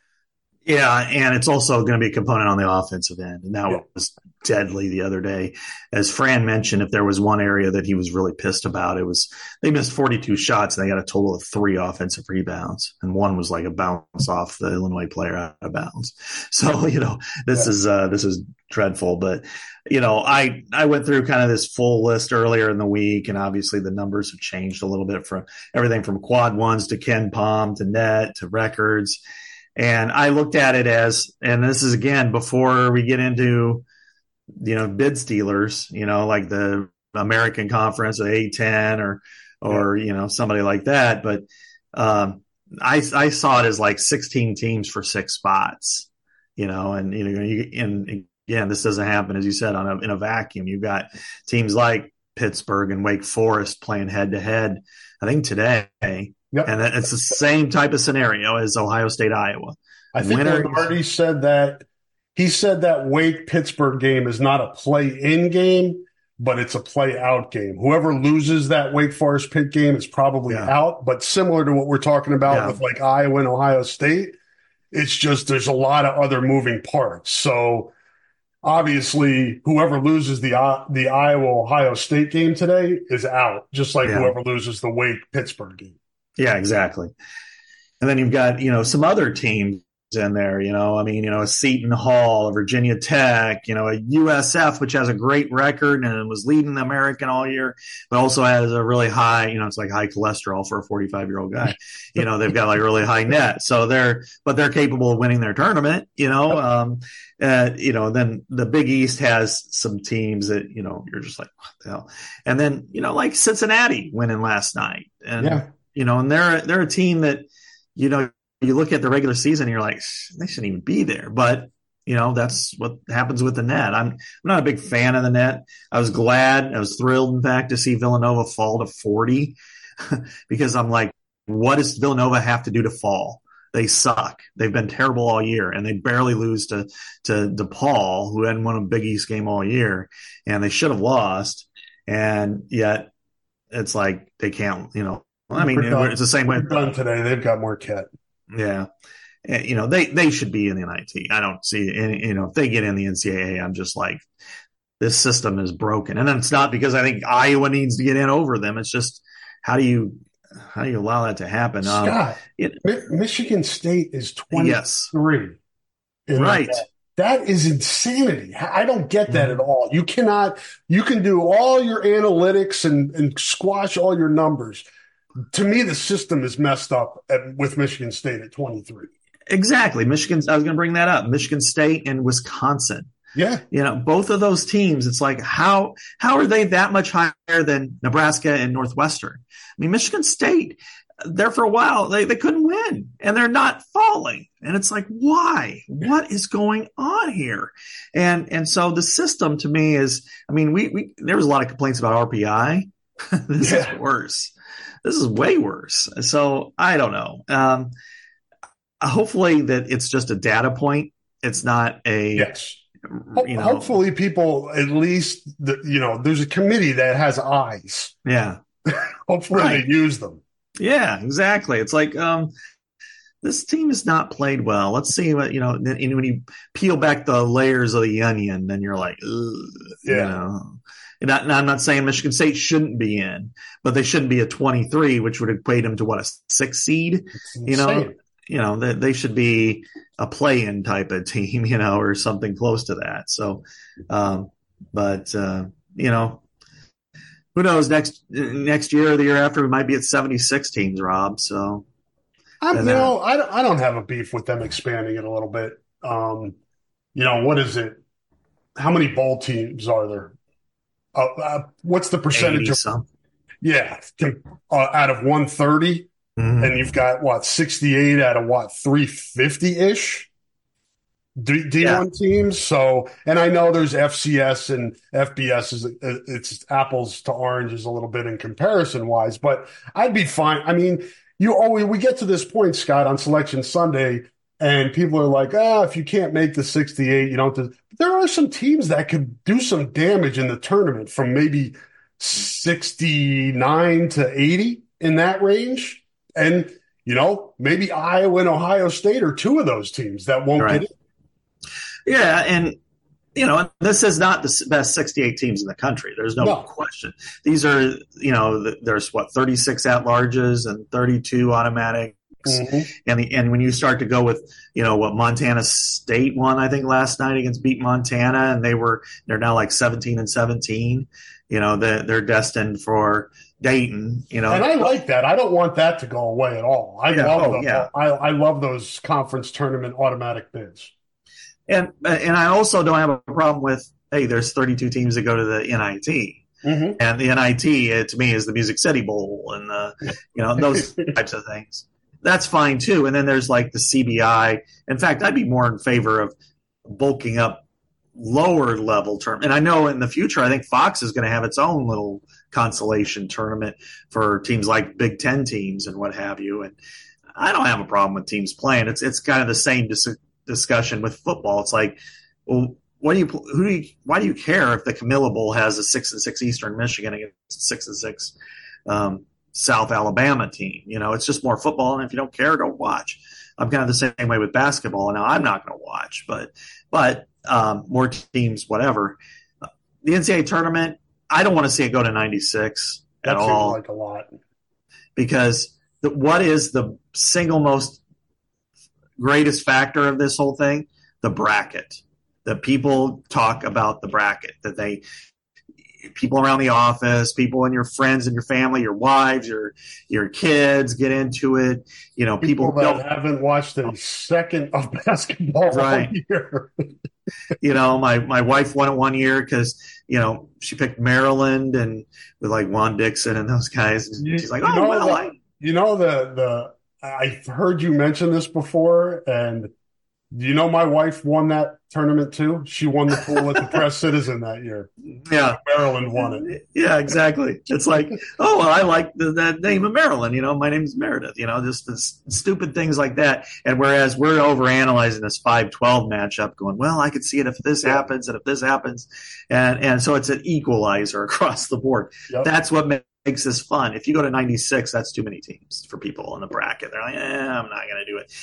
Yeah, and it's also going to be a component on the offensive end, and that yeah. was deadly the other day. As Fran mentioned, if there was one area that he was really pissed about, it was they missed forty-two shots and they got a total of three offensive rebounds, and one was like a bounce off the Illinois player out of bounds. So, you know, this yeah. is uh, this is dreadful. But, you know, I I went through kind of this full list earlier in the week, and obviously the numbers have changed a little bit from everything from quad ones to Ken Palm to net to records. And I looked at it as, and this is again before we get into, you know, bid stealers, you know, like the American Conference, the A ten or, or, you know, somebody like that. But um, I, I saw it as like sixteen teams for six spots, you know, and, you know, you, and again, this doesn't happen, as you said, on a, in a vacuum. You've got teams like Pittsburgh and Wake Forest playing head to head, I think today. Yep. And it's the same type of scenario as Ohio State, Iowa. I think Winners, Lombardi said that he said that Wake Pittsburgh game is not a play-in game, but it's a play-out game. Whoever loses that Wake Forest Pitt game is probably yeah. out. But similar to what we're talking about yeah. with like Iowa and Ohio State, it's just there's a lot of other moving parts. So obviously, whoever loses the uh, the Iowa Ohio State game today is out, just like yeah. whoever loses the Wake Pittsburgh game. Yeah, exactly. And then you've got, you know, some other teams in there, you know, I mean, you know, a Seton Hall, a Virginia Tech, you know, a U S F, which has a great record and was leading the American all year, but also has a really high, you know, it's like high cholesterol for a forty-five year old guy. You know, they've got like really high net. So they're, but they're capable of winning their tournament, you know, um, uh, you know, then the Big East has some teams that, you know, you're just like, what the hell? And then, you know, like Cincinnati winning last night. And, yeah. you know, and they're, they're a team that, you know, you look at the regular season and you're like, they shouldn't even be there. But, you know, that's what happens with the net. I'm, I'm not a big fan of the net. I was glad, I was thrilled, in fact, to see Villanova fall to forty because I'm like, what does Villanova have to do to fall? They suck. They've been terrible all year, and they barely lose to, to DePaul, who hadn't won a Big East game all year, and they should have lost. And yet it's like they can't, you know, I mean, done, it's the same way. Done today. They've got Marquette. Yeah. And, you know, they, they should be in the N I T. I don't see any, you know, if they get in the N C double A, I'm just like, this system is broken. And it's not because I think Iowa needs to get in over them. It's just, how do you, how do you allow that to happen? Scott, um, it, Mi- Michigan State is twenty-three. Yes. Right. That. that is insanity. I don't get that mm-hmm. at all. You cannot, you can do all your analytics and, and squash all your numbers. To me, the system is messed up at, with Michigan State at twenty-three. Exactly. Michigan, I was going to bring that up. Michigan State and Wisconsin. Yeah. You know, both of those teams, it's like, how, how are they that much higher than Nebraska and Northwestern? I mean, Michigan State, there for a while, they, they couldn't win and they're not falling. And it's like, why? What is going on here? And, and so the system to me is, I mean, we, we, there was a lot of complaints about R P I. this yeah. is worse. This is way worse. So I don't know. Um, hopefully that it's just a data point. It's not a yes. You know, hopefully people at least the, you know there's a committee that has eyes. Yeah. Hopefully right. they use them. Yeah, exactly. It's like um, this team has not played well. Let's see what you know. And when you peel back the layers of the onion, then you're like, ugh, yeah. you know. And, I, and I'm not saying Michigan State shouldn't be in, but they shouldn't be a twenty-three, which would equate them to what, a six seed. You know, you know they, they should be a play-in type of team, you know, or something close to that. So, um, but uh, you know, who knows? Next next year or the year after, we might be at seventy-six teams, Rob. So, I'm, you know, I don't, I don't have a beef with them expanding it a little bit. Um, you know, what is it? How many bowl teams are there? Uh, uh, what's the percentage of some. Yeah, uh, out of one thirty, mm-hmm. and you've got what sixty-eight out of what three fifty ish D, D1 yeah. teams. So, and I know there's F C S and F B S is it's apples to oranges a little bit in comparison wise, but I'd be fine. I mean, you always we get to this point, Scott, on Selection Sunday. And people are like, ah, if you can't make the sixty-eight, you don't have to. There are some teams that could do some damage in the tournament from maybe sixty-nine to eighty in that range. And, you know, maybe Iowa and Ohio State are two of those teams that won't right. get it. Yeah, and, you know, this is not the best sixty-eight teams in the country. There's no, no. question. These are, you know, there's, what, thirty-six at-larges and thirty-two automatics. Mm-hmm. And the, and when you start to go with, you know, what Montana State won, I think last night against beat Montana, and they were they're now like seventeen and seventeen. You know, they're, they're destined for Dayton. You know, and I like that. I don't want that to go away at all. I yeah, love oh, them. Yeah. I, I love those conference tournament automatic bids. And and I also don't have a problem with hey, there's thirty-two teams that go to the N I T. Mm-hmm. And the N I T, it, to me, is the Music City Bowl and the you know those types of things. That's fine too. And then there's like the C B I. In fact, I'd be more in favor of bulking up lower level term. And I know in the future, I think Fox is going to have its own little consolation tournament for teams like Big Ten teams and what have you. And I don't have a problem with teams playing. It's it's kind of the same dis- discussion with football. It's like, well, what do you who do you, why do you care if the Camilla Bowl has a six and six Eastern Michigan against six and six um, South Alabama team? You know, it's just more football, and if you don't care, don't watch. I'm kind of the same way with basketball. Now, I'm not going to watch, but but um, more teams, whatever. The N C double A tournament, I don't want to see it go to ninety-six at that all. Seems like a lot. Because the, what is the single most greatest factor of this whole thing? The bracket. That people talk about the bracket, that they people around the office, people and your friends and your family, your wives, your your kids get into it. You know, people, people that haven't watched a second of basketball right. all year. You know, my my wife won it one year because you know she picked Maryland and with like Juan Dixon and those guys. And you, she's like, you oh, know, well, the, I. You know the the I've heard you mention this before, and do you know my wife won that tournament too? She won the pool at the Press Citizen that year. Yeah. Maryland won it. Yeah, exactly. It's like, oh, well, I like the, that name of Maryland. You know, my name's Meredith. You know, just this stupid things like that. And whereas we're overanalyzing this five twelve matchup going, well, I could see it if this happens and if this happens. And, and so it's an equalizer across the board. Yep. That's what makes this fun. If you go to ninety-six, that's too many teams for people in the bracket. They're like, eh, I'm not going to do it.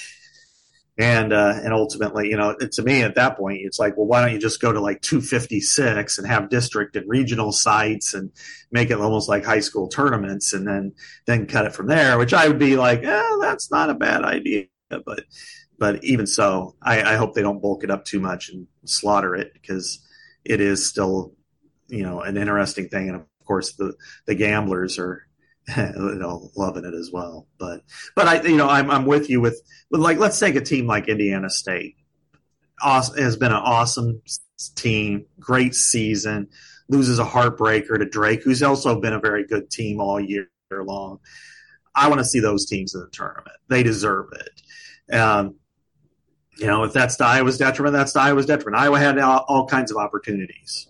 And uh, and ultimately, you know, to me at that point, it's like, well, why don't you just go to like two fifty-six and have district and regional sites and make it almost like high school tournaments and then then cut it from there, which I would be like, eh, that's not a bad idea. But but even so, I, I hope they don't bulk it up too much and slaughter it because it is still, you know, an interesting thing. And of course, the, the gamblers are you know, loving it as well. But, but I, you know, I'm, I'm with you with, with like, let's take a team like Indiana State. Awesome, has been an awesome team, great season, loses a heartbreaker to Drake, who's also been a very good team all year long. I want to see those teams in the tournament. They deserve it. Um, you know, if that's to Iowa's detriment, that's to Iowa's detriment. Iowa had all, all kinds of opportunities.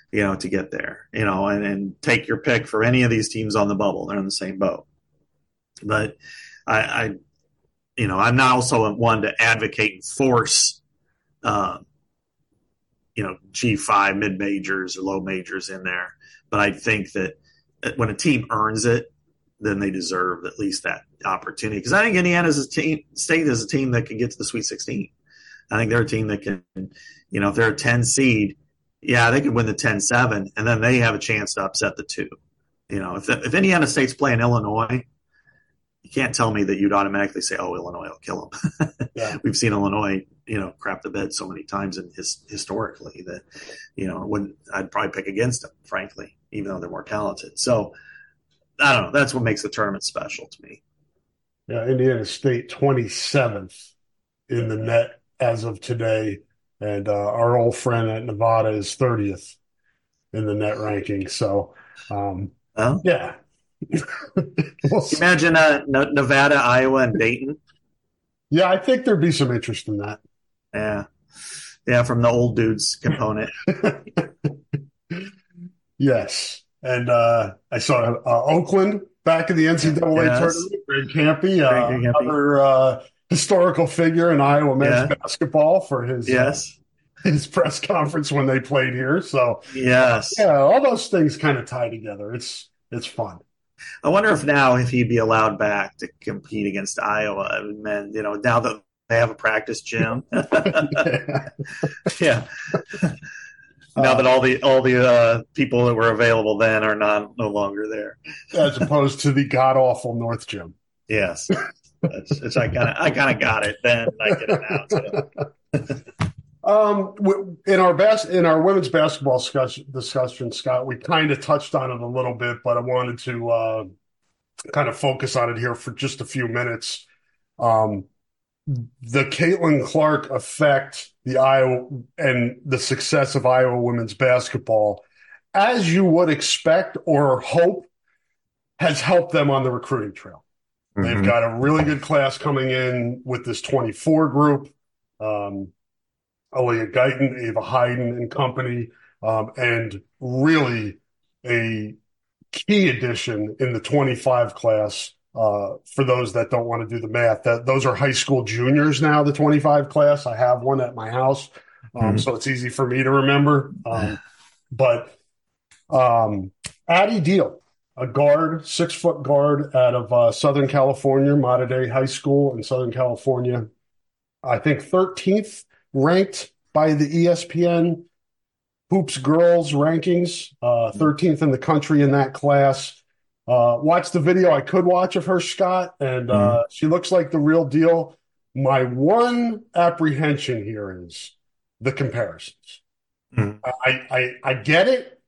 you know, to get there, you know, and, and take your pick for any of these teams on the bubble. They're in the same boat. But I, I you know, I'm not also one to advocate and force, uh, you know, G five mid majors or low majors in there. But I think that when a team earns it, then they deserve at least that opportunity. Because I think Indiana's a team, State is a team that can get to the Sweet sixteen. I think they're a team that can, you know, if they're a ten seed, yeah, they could win the ten seven, and then they have a chance to upset the two. You know, if if Indiana State's playing Illinois, you can't tell me that you'd automatically say, "Oh, Illinois will kill them." Yeah. We've seen Illinois, you know, crap the bed so many times and his, historically that, you know, when I'd probably pick against them, frankly, even though they're more talented. So I don't know. That's what makes the tournament special to me. Yeah, Indiana State twenty-seventh in the net as of today, and uh, our old friend at Nevada is thirtieth in the net ranking. So, um, oh. yeah. Imagine uh, Nevada, Iowa, and Dayton. Yeah, I think there'd be some interest in that. Yeah. Yeah, from the old dudes component. Yes. And uh, I saw uh, Oakland back in the N C double A yes. tournament. Greg Campy, uh, Greg Campy. another uh, historical figure in Iowa men's yeah. basketball for his yes. uh, his press conference when they played here. So yes, yeah, all those things kind of tie together. It's it's fun. I wonder if now if he'd be allowed back to compete against Iowa, men, you know, now that they have a practice gym. yeah. yeah. Now that all the all the uh, people that were available then are not no longer there, as opposed to the god awful North Gym. Yes, it's, it's I kind of I kind of got it then. I get it now too. um, in our best in our women's basketball discussion, discussion, Scott, we kind of touched on it a little bit, but I wanted to uh, kind of focus on it here for just a few minutes. Um, the Caitlin Clark effect, the Iowa and the success of Iowa women's basketball, as you would expect or hope, has helped them on the recruiting trail. Mm-hmm. They've got a really good class coming in with this twenty-four group. Um, Aaliyah Guyton, Ava Hayden and company, um, and really a key addition in the twenty-five class. Uh, for those that don't want to do the math, that those are high school juniors now, the twenty-five class. I have one at my house, um, mm-hmm. so it's easy for me to remember. Um, but um, Addie Deal, a guard, six-foot guard out of uh, Southern California, Mater Dei High School in Southern California, I think thirteenth ranked by the E S P N Hoops Girls rankings, uh, thirteenth in the country in that class. Uh, watched the video I could watch of her, Scott, and uh, mm-hmm. she looks like the real deal. My one apprehension here is the comparisons. Mm-hmm. I, I I get it.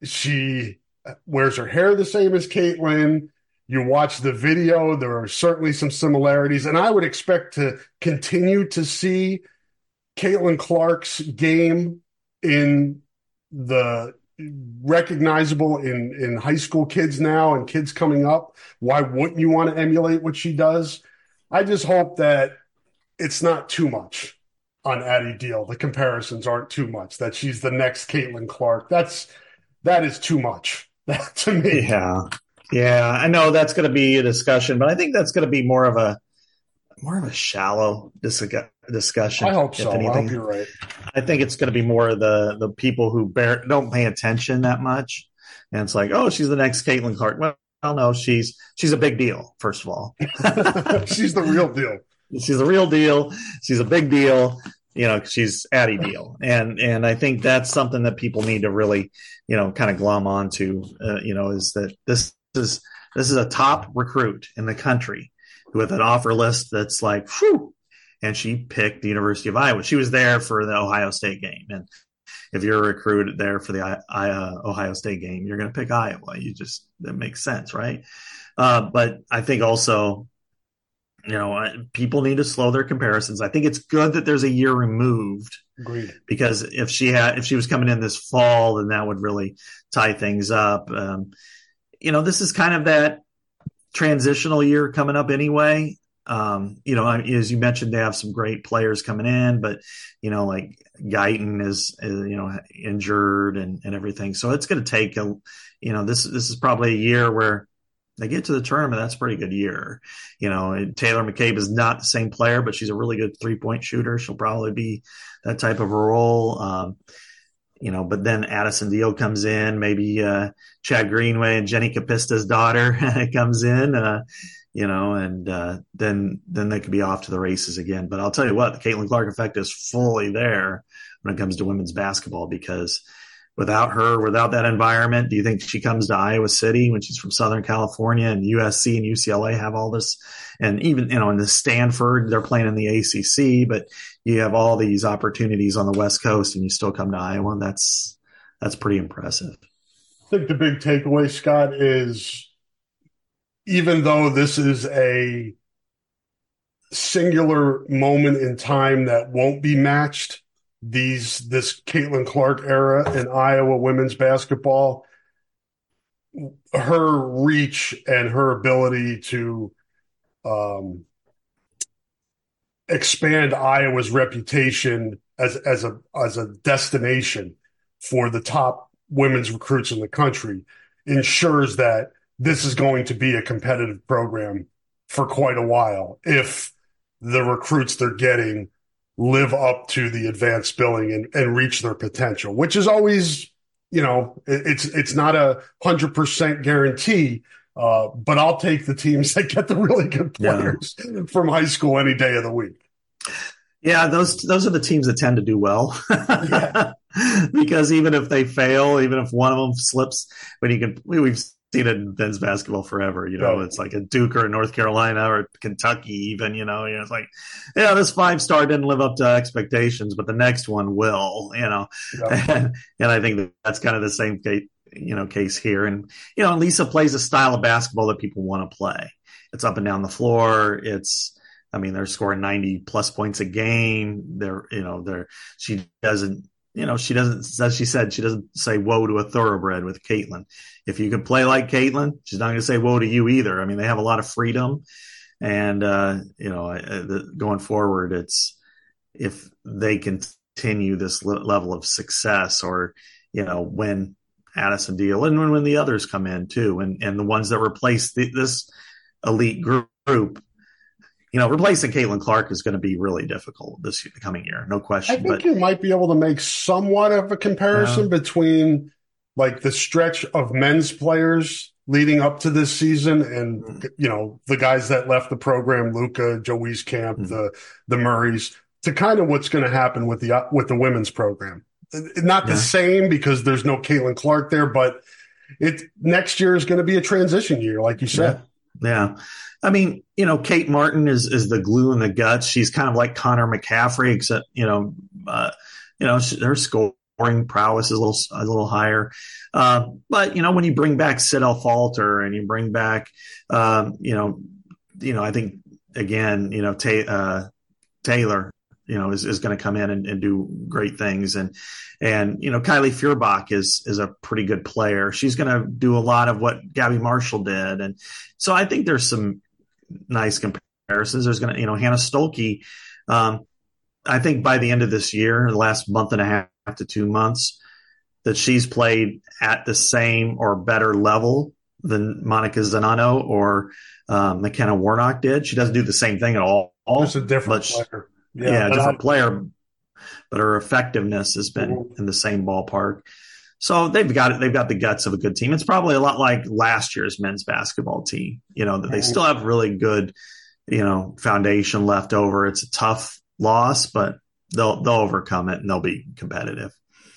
She wears her hair the same as Caitlin. You watch the video, there are certainly some similarities, and I would expect to continue to see Caitlin Clark's game in the recognizable in, in high school kids now and kids coming up. Why wouldn't you want to emulate what she does? I just hope that it's not too much on Addie Deal. The comparisons aren't too much, that she's the next Caitlin Clark. That's, that is too much to me. Yeah. Yeah. I know that's going to be a discussion, but I think that's going to be more of a, more of a shallow dis- discussion. I hope so. I hope you're right. I think it's going to be more of the, the people who bear, don't pay attention that much. And it's like, oh, she's the next Caitlin Clark. Well, no, she's, she's a big deal. First of all, she's the real deal. She's the real deal. She's a big deal. You know, she's Addie Deal. And, and I think that's something that people need to really, you know, kind of glom onto, uh, you know, is that this is, this is a top recruit in the country with an offer list that's like, whew, and she picked the University of Iowa. She was there for the Ohio State game. And if you're recruited there for the I, I, uh, Ohio State game, you're going to pick Iowa. You just, that makes sense, right? Uh, but I think also, you know, people need to slow their comparisons. I think it's good that there's a year removed. Agreed. Because if she had, if she was coming in this fall, then that would really tie things up. Um, you know, this is kind of that transitional year coming up anyway. Um, you know, as you mentioned, they have some great players coming in, but you know, like Guyton is, is you know, injured and, and everything. So it's going to take a, you know, this this is probably a year where they get to the tournament. That's a pretty good year. You know, Taylor McCabe is not the same player, but she's a really good three point shooter. She'll probably be that type of a role. Um, you know, but then Addison Deal comes in, maybe uh, Chad Greenway and Jenny Capista's daughter comes in. Uh, You know, and uh, then then they could be off to the races again. But I'll tell you what, the Caitlin Clark effect is fully there when it comes to women's basketball, because without her, without that environment, do you think she comes to Iowa City when she's from Southern California, and U S C and U C L A have all this? And even, you know, in the Stanford, they're playing in the A C C, but you have all these opportunities on the West Coast and you still come to Iowa. And that's, that's pretty impressive. I think the big takeaway, Scott, is even though this is a singular moment in time that won't be matched, these this Caitlin Clark era in Iowa women's basketball, her reach and her ability to um, expand Iowa's reputation as as a as a destination for the top women's recruits in the country ensures that this is going to be a competitive program for quite a while if the recruits they're getting live up to the advanced billing and, and reach their potential, which is always, you know, it, it's it's not a hundred percent guarantee, uh, but I'll take the teams that get the really good players yeah. from high school any day of the week. Yeah, those those are the teams that tend to do well. yeah. Because even if they fail, even if one of them slips, when you can, we've seen it in men's basketball forever, you know, yeah. It's like a Duke or North Carolina or Kentucky even, you know, you know, it's like, yeah, this five-star didn't live up to expectations, but the next one will, you know, yeah. and, and I think that that's kind of the same case, you know, case here. And, you know, Lisa plays a style of basketball that people want to play. It's up and down the floor. It's, I mean, they're scoring ninety plus points a game. They're, you know, they're, she doesn't, You know, she doesn't, as she said, she doesn't say whoa to a thoroughbred with Caitlin. If you can play like Caitlin, she's not going to say whoa to you either. I mean, they have a lot of freedom. And, uh, you know, uh, going forward, it's if they continue this level of success, or, you know, when Addison Deal and when, when the others come in too, and, and the ones that replace the, this elite group, you know, replacing Caitlin Clark is going to be really difficult this year, coming year, no question. I think but, you might be able to make somewhat of a comparison uh, between like the stretch of men's players leading up to this season and, mm-hmm. you know, the guys that left the program, Luca, Joe Wieskamp, mm-hmm. the the Murrays, to kind of what's going to happen with the with the women's program. Not the yeah. same because there's no Caitlin Clark there, but it next year is going to be a transition year, like you said. Yeah. yeah. I mean, you know, Kate Martin is, is the glue in the guts. She's kind of like Connor McCaffrey, except, you know, uh, you know, she, her scoring prowess is a little, a little higher. Uh, but, you know, when you bring back Sidel Falter and you bring back, um, you know, you know, I think, again, you know, ta- uh, Taylor, you know, is, is going to come in and, and do great things. And, and, you know, Kylie Feuerbach is, is a pretty good player. She's going to do a lot of what Gabby Marshall did. And so I think there's some nice comparisons. There's going to, you know, Hannah Stolke, um, I think by the end of this year, the last month and a half to two months, that she's played at the same or better level than Monica Zanano or uh, McKenna Warnock did. She doesn't do the same thing at all. It's a different player. Yeah, yeah different I, player, but her effectiveness has been mm-hmm. in the same ballpark. So they've got it. They've got the guts of a good team. It's probably a lot like last year's men's basketball team. You know that they still have really good, you know, foundation left over. It's a tough loss, but they'll they'll overcome it and they'll be competitive.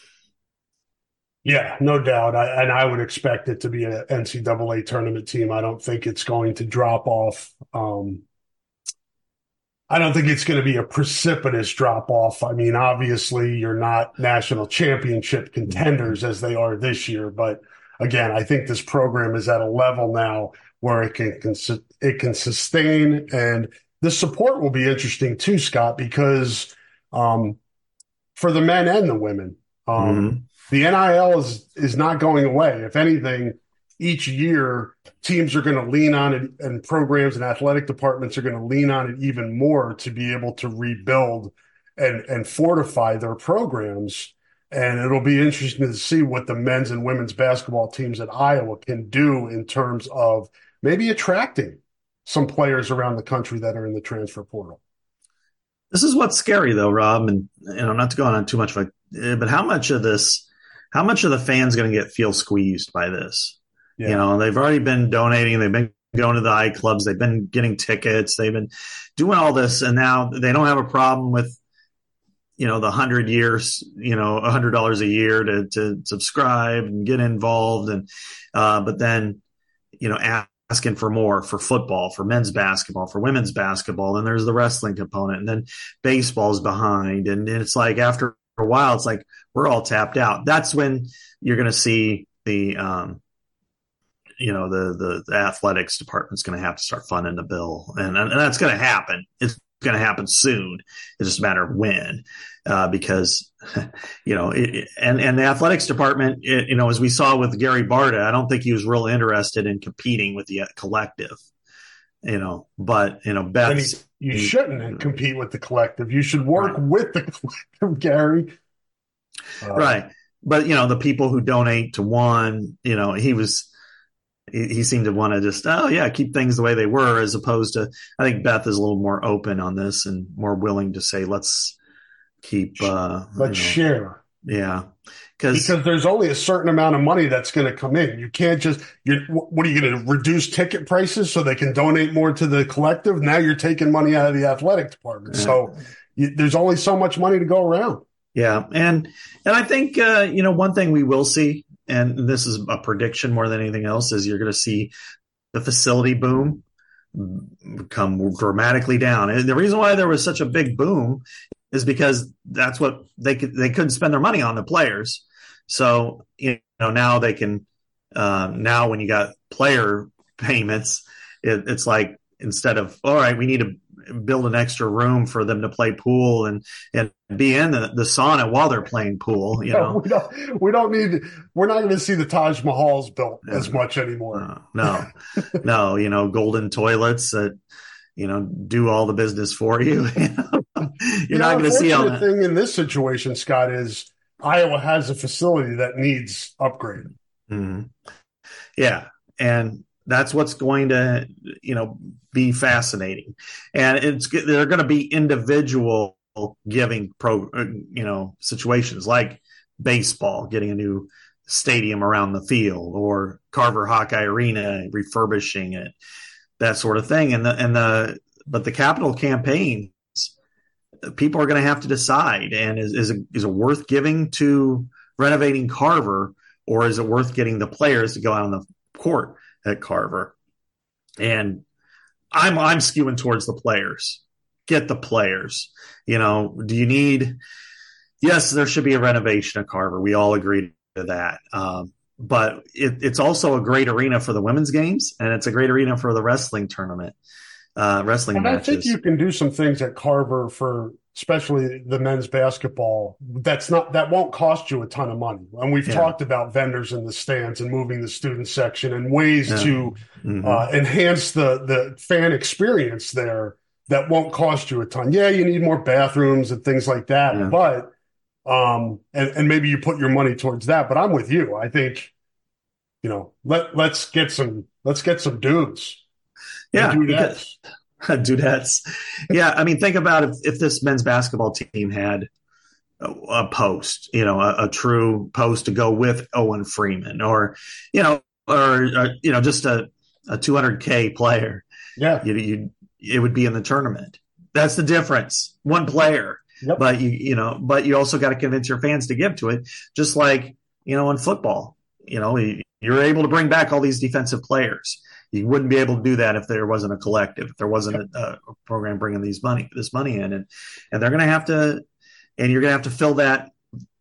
Yeah, no doubt. I, and I would expect it to be an N C double A tournament team. I don't think it's going to drop off. Um, I don't think it's going to be a precipitous drop off. I mean, obviously, you're not national championship contenders as they are this year. But again, I think this program is at a level now where it can it can sustain. And the support will be interesting too, Scott, because um, for the men and the women, um, mm-hmm. the N I L is is not going away. If anything, each year teams are going to lean on it, and programs and athletic departments are going to lean on it even more to be able to rebuild and, and fortify their programs. And it'll be interesting to see what the men's and women's basketball teams at Iowa can do in terms of maybe attracting some players around the country that are in the transfer portal. This is what's scary, though, Rob, and you know, not to go on too much of a, but how much of this, how much of the fans going to get feel squeezed by this? Yeah. You know, they've already been donating, they've been going to the I clubs, they've been getting tickets, they've been doing all this, and now they don't have a problem with, you know, the hundred years, you know, a hundred dollars a year to to subscribe and get involved, and uh, but then, you know, asking for more for football, for men's basketball, for women's basketball. Then there's the wrestling component, and then baseball's behind. And, and it's like after a while, it's like we're all tapped out. That's when you're going to see the, um, you know, the, the, the athletics department's going to have to start funding the bill. And, and that's going to happen. It's going to happen soon. It's just a matter of when, uh, because, you know, it, and, and the athletics department, it, you know, as we saw with Gary Barta, I don't think he was real interested in competing with the collective, you know, but, you know, Beth. You shouldn't compete with the collective. You should work right. with the collective, Gary. Uh, right. But, you know, the people who donate to one, you know, he was, he seemed to want to just, oh, yeah, keep things the way they were, as opposed to, I think Beth is a little more open on this and more willing to say, let's keep. Uh, let's you know, share. Yeah. Because there's only a certain amount of money that's going to come in. You can't just, you're, what are you going to reduce ticket prices so they can donate more to the collective? Now you're taking money out of the athletic department. Yeah. So you, there's only so much money to go around. Yeah. And, and I think, uh, you know, one thing we will see, and this is a prediction more than anything else, is you're going to see the facility boom come dramatically down. And the reason why there was such a big boom is because that's what they could, they couldn't spend their money on, the players. So, you know, now they can, uh, now when you got player payments, it, it's like, instead of, all right, we need to build an extra room for them to play pool and, and be in the, the sauna while they're playing pool, you know. No, we don't, we don't need, we're not going to see the Taj Mahals built as much anymore. No, no, no, you know, golden toilets that, you know, do all the business for you. You're you not know, going to see all that. The thing in this situation, Scott, is Iowa has a facility that needs upgraded. Mm-hmm. Yeah. And that's what's going to, you know, be fascinating. And it's, there are going to be individual giving pro, you know, situations like baseball, getting a new stadium around the field, or Carver Hawkeye Arena, refurbishing it, that sort of thing. And the, and the, but the capital campaigns, people are going to have to decide, and is, is, it, is it worth giving to renovating Carver, or is it worth getting the players to go out on the court at Carver? And I'm I'm skewing towards the players. Get the players. You know, do you need? Yes, there should be a renovation of Carver. We all agree to that. Um, but it, it's also a great arena for the women's games, and it's a great arena for the wrestling tournament, uh, wrestling and matches. I think you can do some things at Carver for, especially the men's basketball, that's not, that won't cost you a ton of money. And we've yeah. talked about vendors in the stands and moving the student section and ways yeah. to mm-hmm. uh, enhance the, the fan experience there that won't cost you a ton. Yeah, you need more bathrooms and things like that, yeah. but, um, and, and maybe you put your money towards that, but I'm with you. I think, you know, let, let's get some, let's get some dudes. Yeah. Dudettes. Dudettes. Yeah. I mean, think about if, if this men's basketball team had a, a post, you know, a, a true post to go with Owen Freeman, or, you know, or, uh, you know, just a, a two hundred K player. Yeah. You, you, it would be in the tournament. That's the difference. One player, yep. but you, you know, but you also got to convince your fans to give to it. Just like, you know, in football, you know, you're able to bring back all these defensive players. You wouldn't be able to do that if there wasn't a collective, if there wasn't a, a program bringing these money, this money in, and and they're going to have to, and you're going to have to fill that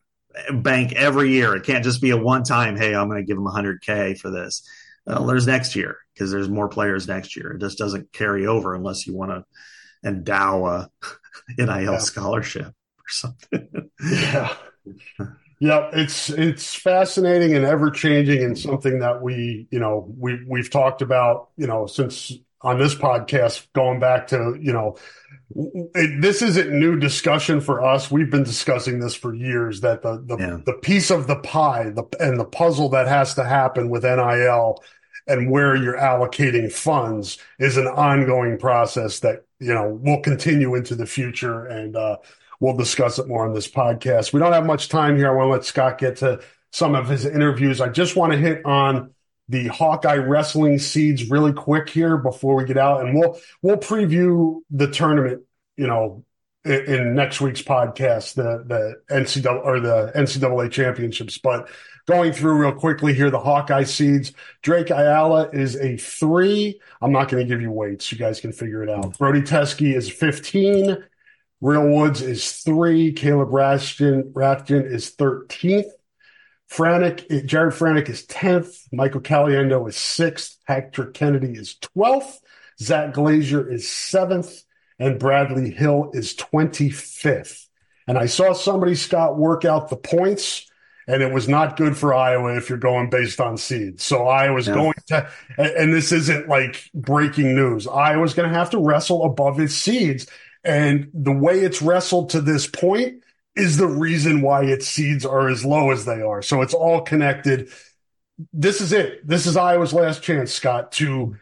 bank every year. It can't just be a one time. Hey, I'm going to give them one hundred K for this. Well, there's next year, because there's more players next year. It just doesn't carry over unless you want to endow a N I L yeah. scholarship or something. Yeah. Yeah, it's it's fascinating and ever changing, and something that we, you know, we we've talked about, you know, since on this podcast, going back to, you know, it, this isn't new discussion for us. We've been discussing this for years, that the the, Yeah. the piece of the pie, the and the puzzle that has to happen with N I L and where you're allocating funds is an ongoing process that, you know, will continue into the future. And uh we'll discuss it more on this podcast. We don't have much time here. I want to let Scott get to some of his interviews. I just want to hit on the Hawkeye Wrestling seeds really quick here before we get out, and we'll we'll preview the tournament, you know, in, in next week's podcast, the the N C double A or the N C double A championships. But going through real quickly here, the Hawkeye seeds: Drake Ayala is a three. I'm not going to give you weights; you guys can figure it out. Brody Teske is fifteen. Real Woods is three. Caleb Rathjen, Rathjen is thirteenth. Franick, Jared Franick is tenth. Michael Caliendo is sixth. Hector Kennedy is twelfth. Zach Glazier is seventh. And Bradley Hill is twenty-fifth. And I saw somebody, Scott, work out the points, and it was not good for Iowa if you're going based on seeds. So Iowa's Yeah. going to, and this isn't like breaking news, Iowa's going to have to wrestle above its seeds. And the way it's wrestled to this point is the reason why its seeds are as low as they are. So it's all connected. This is it. This is Iowa's last chance, Scott, to,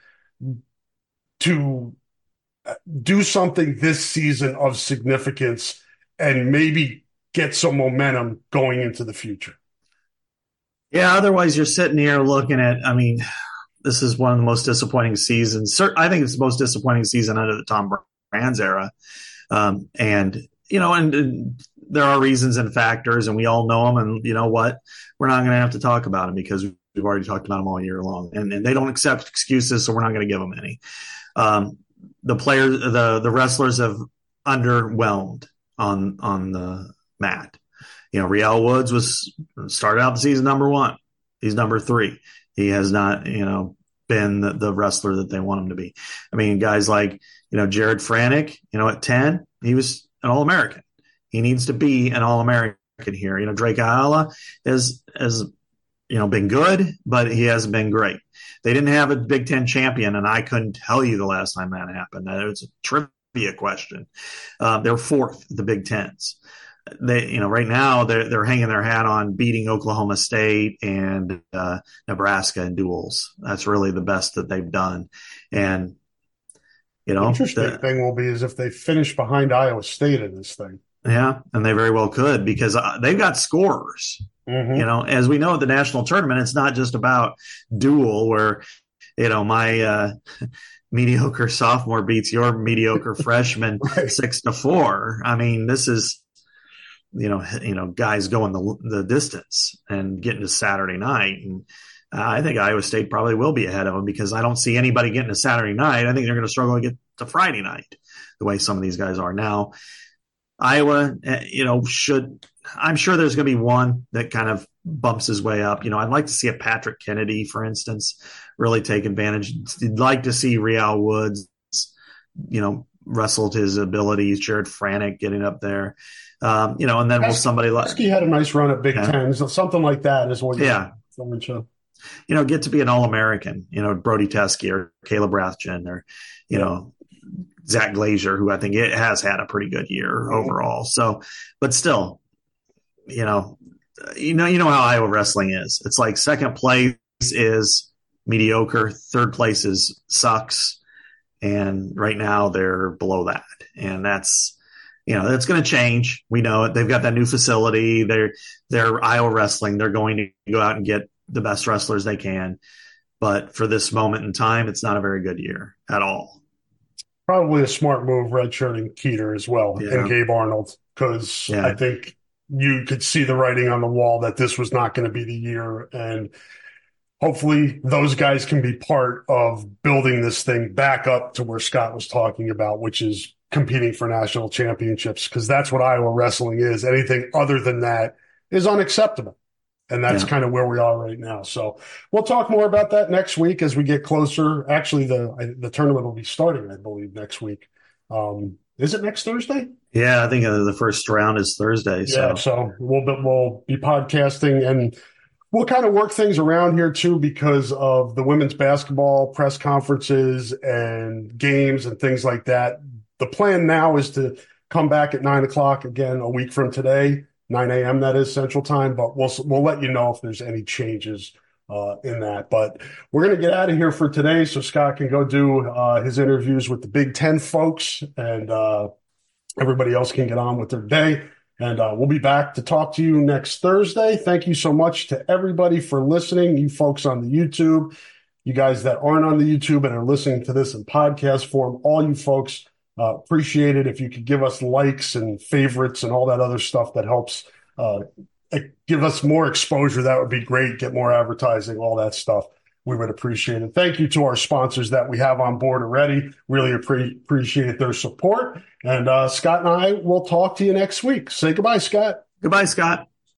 to do something this season of significance and maybe get some momentum going into the future. Yeah, otherwise you're sitting here looking at, I mean, this is one of the most disappointing seasons. I think it's the most disappointing season under the Tom Brands era. Um, and, you know, and, and there are reasons and factors, and we all know them. And you know what? We're not going to have to talk about them because we've already talked about them all year long. And, and they don't accept excuses, so we're not going to give them any. Um, the players, the the wrestlers have underwhelmed on on the mat. You know, Real Woods was started out the season number one. He's number three. He has not, you know, been the, the wrestler that they want him to be. I mean, guys like, you know, Jared Franick, you know, at ten, he was an All-American. He needs to be an All-American here. You know, Drake Ayala has, has, you know, been good, but he hasn't been great. They didn't have a Big Ten champion, and I couldn't tell you the last time that happened. It was a trivia question. Uh, they're fourth, the Big Tens. They, you know, right now they're they're hanging their hat on beating Oklahoma State and uh, Nebraska in duels. That's really the best that they've done. And you know, the interesting the, thing will be is if they finish behind Iowa State in this thing. Yeah, and they very well could, because uh, they've got scorers. Mm-hmm. You know, as we know at the national tournament, it's not just about duel where, you know, my uh, mediocre sophomore beats your mediocre freshman right. six to four. I mean, this is, you know, you know, guys going the the distance and getting to Saturday night. And uh, I think Iowa State probably will be ahead of them, because I don't see anybody getting to Saturday night. I think they're going to struggle to get to Friday night the way some of these guys are now. Iowa, you know, should, I'm sure there's going to be one that kind of bumps his way up. You know, I'd like to see a Patrick Kennedy, for instance, really take advantage. I'd like to see Real Woods, you know, wrestle to his abilities, Jared Franick getting up there. Um, you know, and then will somebody like he had a nice run at Big yeah. Ten, so something like that is what yeah. You know, get to be an All-American, you know, Brody Teske or Caleb Rathjen or, you yeah. know, Zach Glazier, who I think it has had a pretty good year overall. So, but still, you know, you know, you know how Iowa wrestling is. It's like second place is mediocre, third place is sucks, and right now they're below that. And that's, you know, that's going to change. We know it. They've got that new facility. They're they're Iowa wrestling. They're going to go out and get the best wrestlers they can. But for this moment in time, it's not a very good year at all. Probably a smart move, redshirting Keeter as well, yeah. and Gabe Arnold, because yeah. I think you could see the writing on the wall that this was not going to be the year. And hopefully those guys can be part of building this thing back up to where Scott was talking about, which is competing for national championships, because that's what Iowa wrestling is. Anything other than that is unacceptable. And that's yeah. kind of where we are right now. So we'll talk more about that next week as we get closer. Actually, the the tournament will be starting, I believe, next week. Um, Is it next Thursday? Yeah, I think uh, the first round is Thursday. Yeah, so, so we'll be, we'll be podcasting, and we'll kind of work things around here too because of the women's basketball press conferences and games and things like that. The plan now is to come back at nine o'clock again a week from today, nine a.m. that is Central Time, but we'll we'll let you know if there's any changes uh, in that. But we're going to get out of here for today so Scott can go do uh, his interviews with the Big Ten folks, and uh, everybody else can get on with their day. And uh, we'll be back to talk to you next Thursday. Thank you so much to everybody for listening, you folks on the YouTube, you guys that aren't on the YouTube and are listening to this in podcast form, all you folks. Uh, appreciate it if you could give us likes and favorites and all that other stuff that helps uh, give us more exposure. That would be great. Get more advertising, all that stuff. We would appreciate it. Thank you to our sponsors that we have on board already. Really appre- appreciate their support. And uh, Scott and I will talk to you next week. Say goodbye, Scott. Goodbye, Scott.